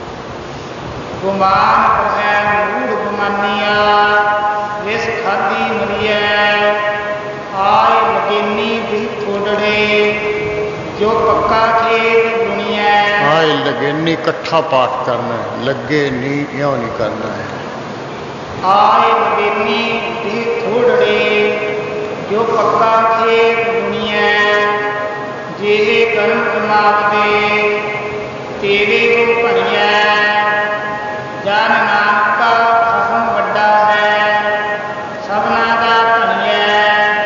[SPEAKER 1] ਗੁਮਾਨ ਕਰਹਿ ਮੂਢ ਗੁਮਾਨੀਆ, ਵਿਸ ਖਾਦੀ ਮਰੀਐ। ਆਏ ਲਗੇਨੀ ਦਿਲ ਥੋੜੜੇ, ਜੋ ਪੱਕਾ ਖੇਤ ਦੁਨੀਐ।
[SPEAKER 2] ਆਏ ਲੱਗੇ ਨਹੀਂ ਇਕੱਠਾ ਪਾਠ ਕਰਨਾ ਹੈ, ਲੱਗੇ ਨਹੀਂ ਇਉਂ ਨਹੀਂ ਕਰਨਾ ਹੈ।
[SPEAKER 1] ਆਏ ਲਗੇਨੀ ਦਿਲ ਥੋੜੜੇ, ਜੋ ਪੱਕਾ ਖੇਤ ਦੁਨੀਐ। ਜਿਹੇ ਕਰਮ ਕਮਾਵਦੇ, ਤੇਰੇ ਕੋ ਭਣੀਐ। ਜਨ ਨਾਨਕਾ ਖਸਮ ਵੱਡਾ ਹੈ, ਸਭਨਾ ਦਾ ਧਣੀਐ।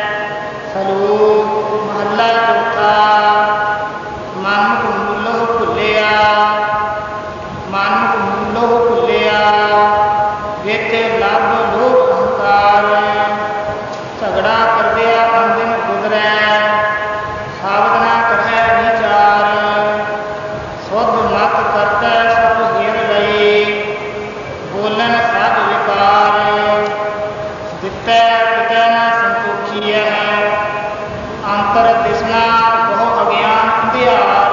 [SPEAKER 1] ਸਲੋਕ ਮਹੱਲਾ ਚੌਥਾ। ਮਨਮੁਖ ਮੂਲੋਂ ਭੁੱਲਿਆ, ਮਨਮੁਖ ਮੂਲੋਂ ਭੁੱਲਿਆ। ਵਿੱਚ ਲੱਭ ਲੋਭ ਅਹੰਕਾਰ, ਝਗੜਾ ਕਰਦਿਆ ਅੰਦਿਨ ਗੁਜ਼ਰੈ। ਸਾਬਤ ਨਾ ਕਰੈ ਵਿਚਾਰ, ਸੁਧ ਮਤ ਕਰਤੈ ਸਭ ਹਿਰ ਲਈ। ਬੋਲਣ ਸਭ ਵਿਕਾਰ, ਦਿੱਤੈ ਪਿਤੈ ਨਾ ਸੰਤੋਖੀਐ। ਅੰਤਰ ਦਿਸਣਾ ਬਹੁ ਅਗਿਆਨ ਅੰਧਿਆਰ।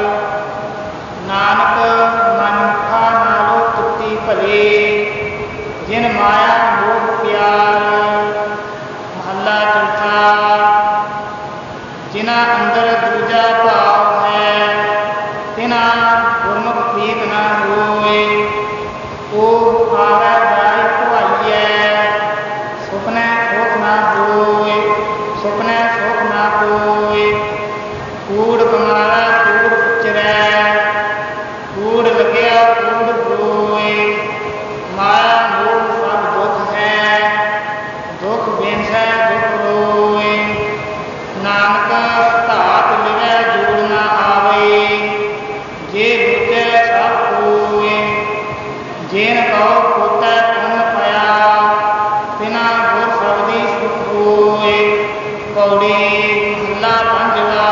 [SPEAKER 1] ਨਾਨਕ ਮਨੁੱਖਾ ਨਾਲੋਂ ਤੁੱਤੀ ਭਲੇ, ਜਿਨ ਮਾਇਆ ਮੋਹ ਪਿਆਰ। ਮਹੱਲਾ ਚੌਥਾ। ਜਿਨ੍ਹਾਂ ਅੰਦਰ ਦੂਜਾ ਭਾਵ ਹੈ, ਤਿਨਾਂ ਗੁਰਮੁਖ ਪ੍ਰੀਤ ਨਾ ਹੋਏ। ਉਹ ਆਵੈ ਜਾਇ ਭੁਆਈਐ, ਸੁਪਨੈ ਸੁਖ ਨਾ ਹੋਏ। ਸੁਪਨੈ ਸੁਖ ਨਾ ਹੋਏ। ਕੂੜ ਕਮਾਰਾ ਕੂੜ ਉਚਰੈ, ਕੂੜ ਲੱਗਿਆ ਕੂੜ ਹੋਏ। ਮਾਇਆ ਮੋਹ ਸਭ ਦੁੱਖ ਹੈ, ਦੁੱਖ ਬੇਨਸੈ ਦੁੱਖ ਰੋਏ। ਨਾਨਕ ਧਾਤ ਲਿਵੈ ਜੋੜ ਨਾ ਆਵੇ, ਜੇ ਬੁਝੈ ਸਭ ਕੋਏ। ਜੇਨ ਕਉ ਪੋਤੈ ਪੁੰਨ ਪਿਆ, ਤਿਨਾ ਗੁਰ ਸਬਦੀ ਸੁਖ ਹੋਏ। पौड़ी महला पंजवा।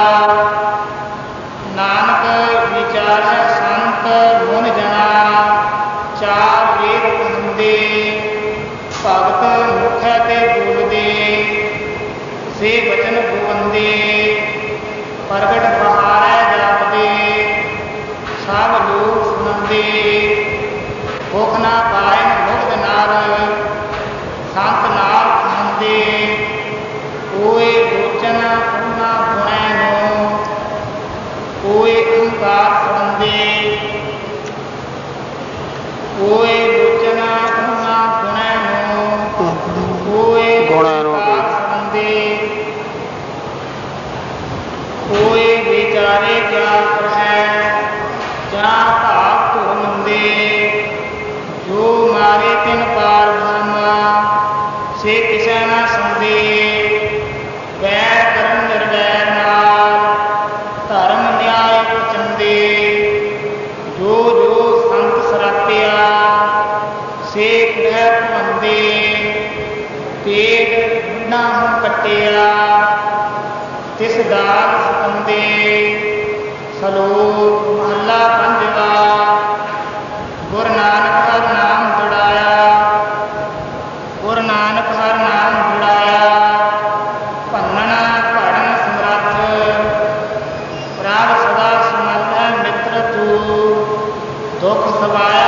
[SPEAKER 1] नानक विचार संत मुन जना, चार वेद कहंदे, भगत मुख ते बोलदे, से वचन बोलदे, प्रगट बहारै जापदे, सब लोग सुनंदे, भुख ना पाए मुक्त नार, संत नाल खांदे, कोई लोचन उन्ना गुणै नो, कोई अहंकार फड़ंदे, कोई लोचन उन्ना गुणै नो, कोई अहंकार फड़ंदे, कोई विचारे क्या है जा भाग धुर मंदे, जो मारे तिन पार ब्रह्मा, से किसे न संदे, वैर करन निर्वैर नाल, धर्म न्याय प्रचंदे, जो जो संत सरापिया, से ग्रह भवंदे, पेट बुढ़ा हूँ कटिया, तिस दाल सकंदे। सलोक महला पंजवा। गुरु नानक हर नाम जुड़ाया, गुरु नानक हर नाम जुड़ाया, भन्नना भड़न समरथ, प्रभ सदा समर्थ मित्र तू, दुख सवाया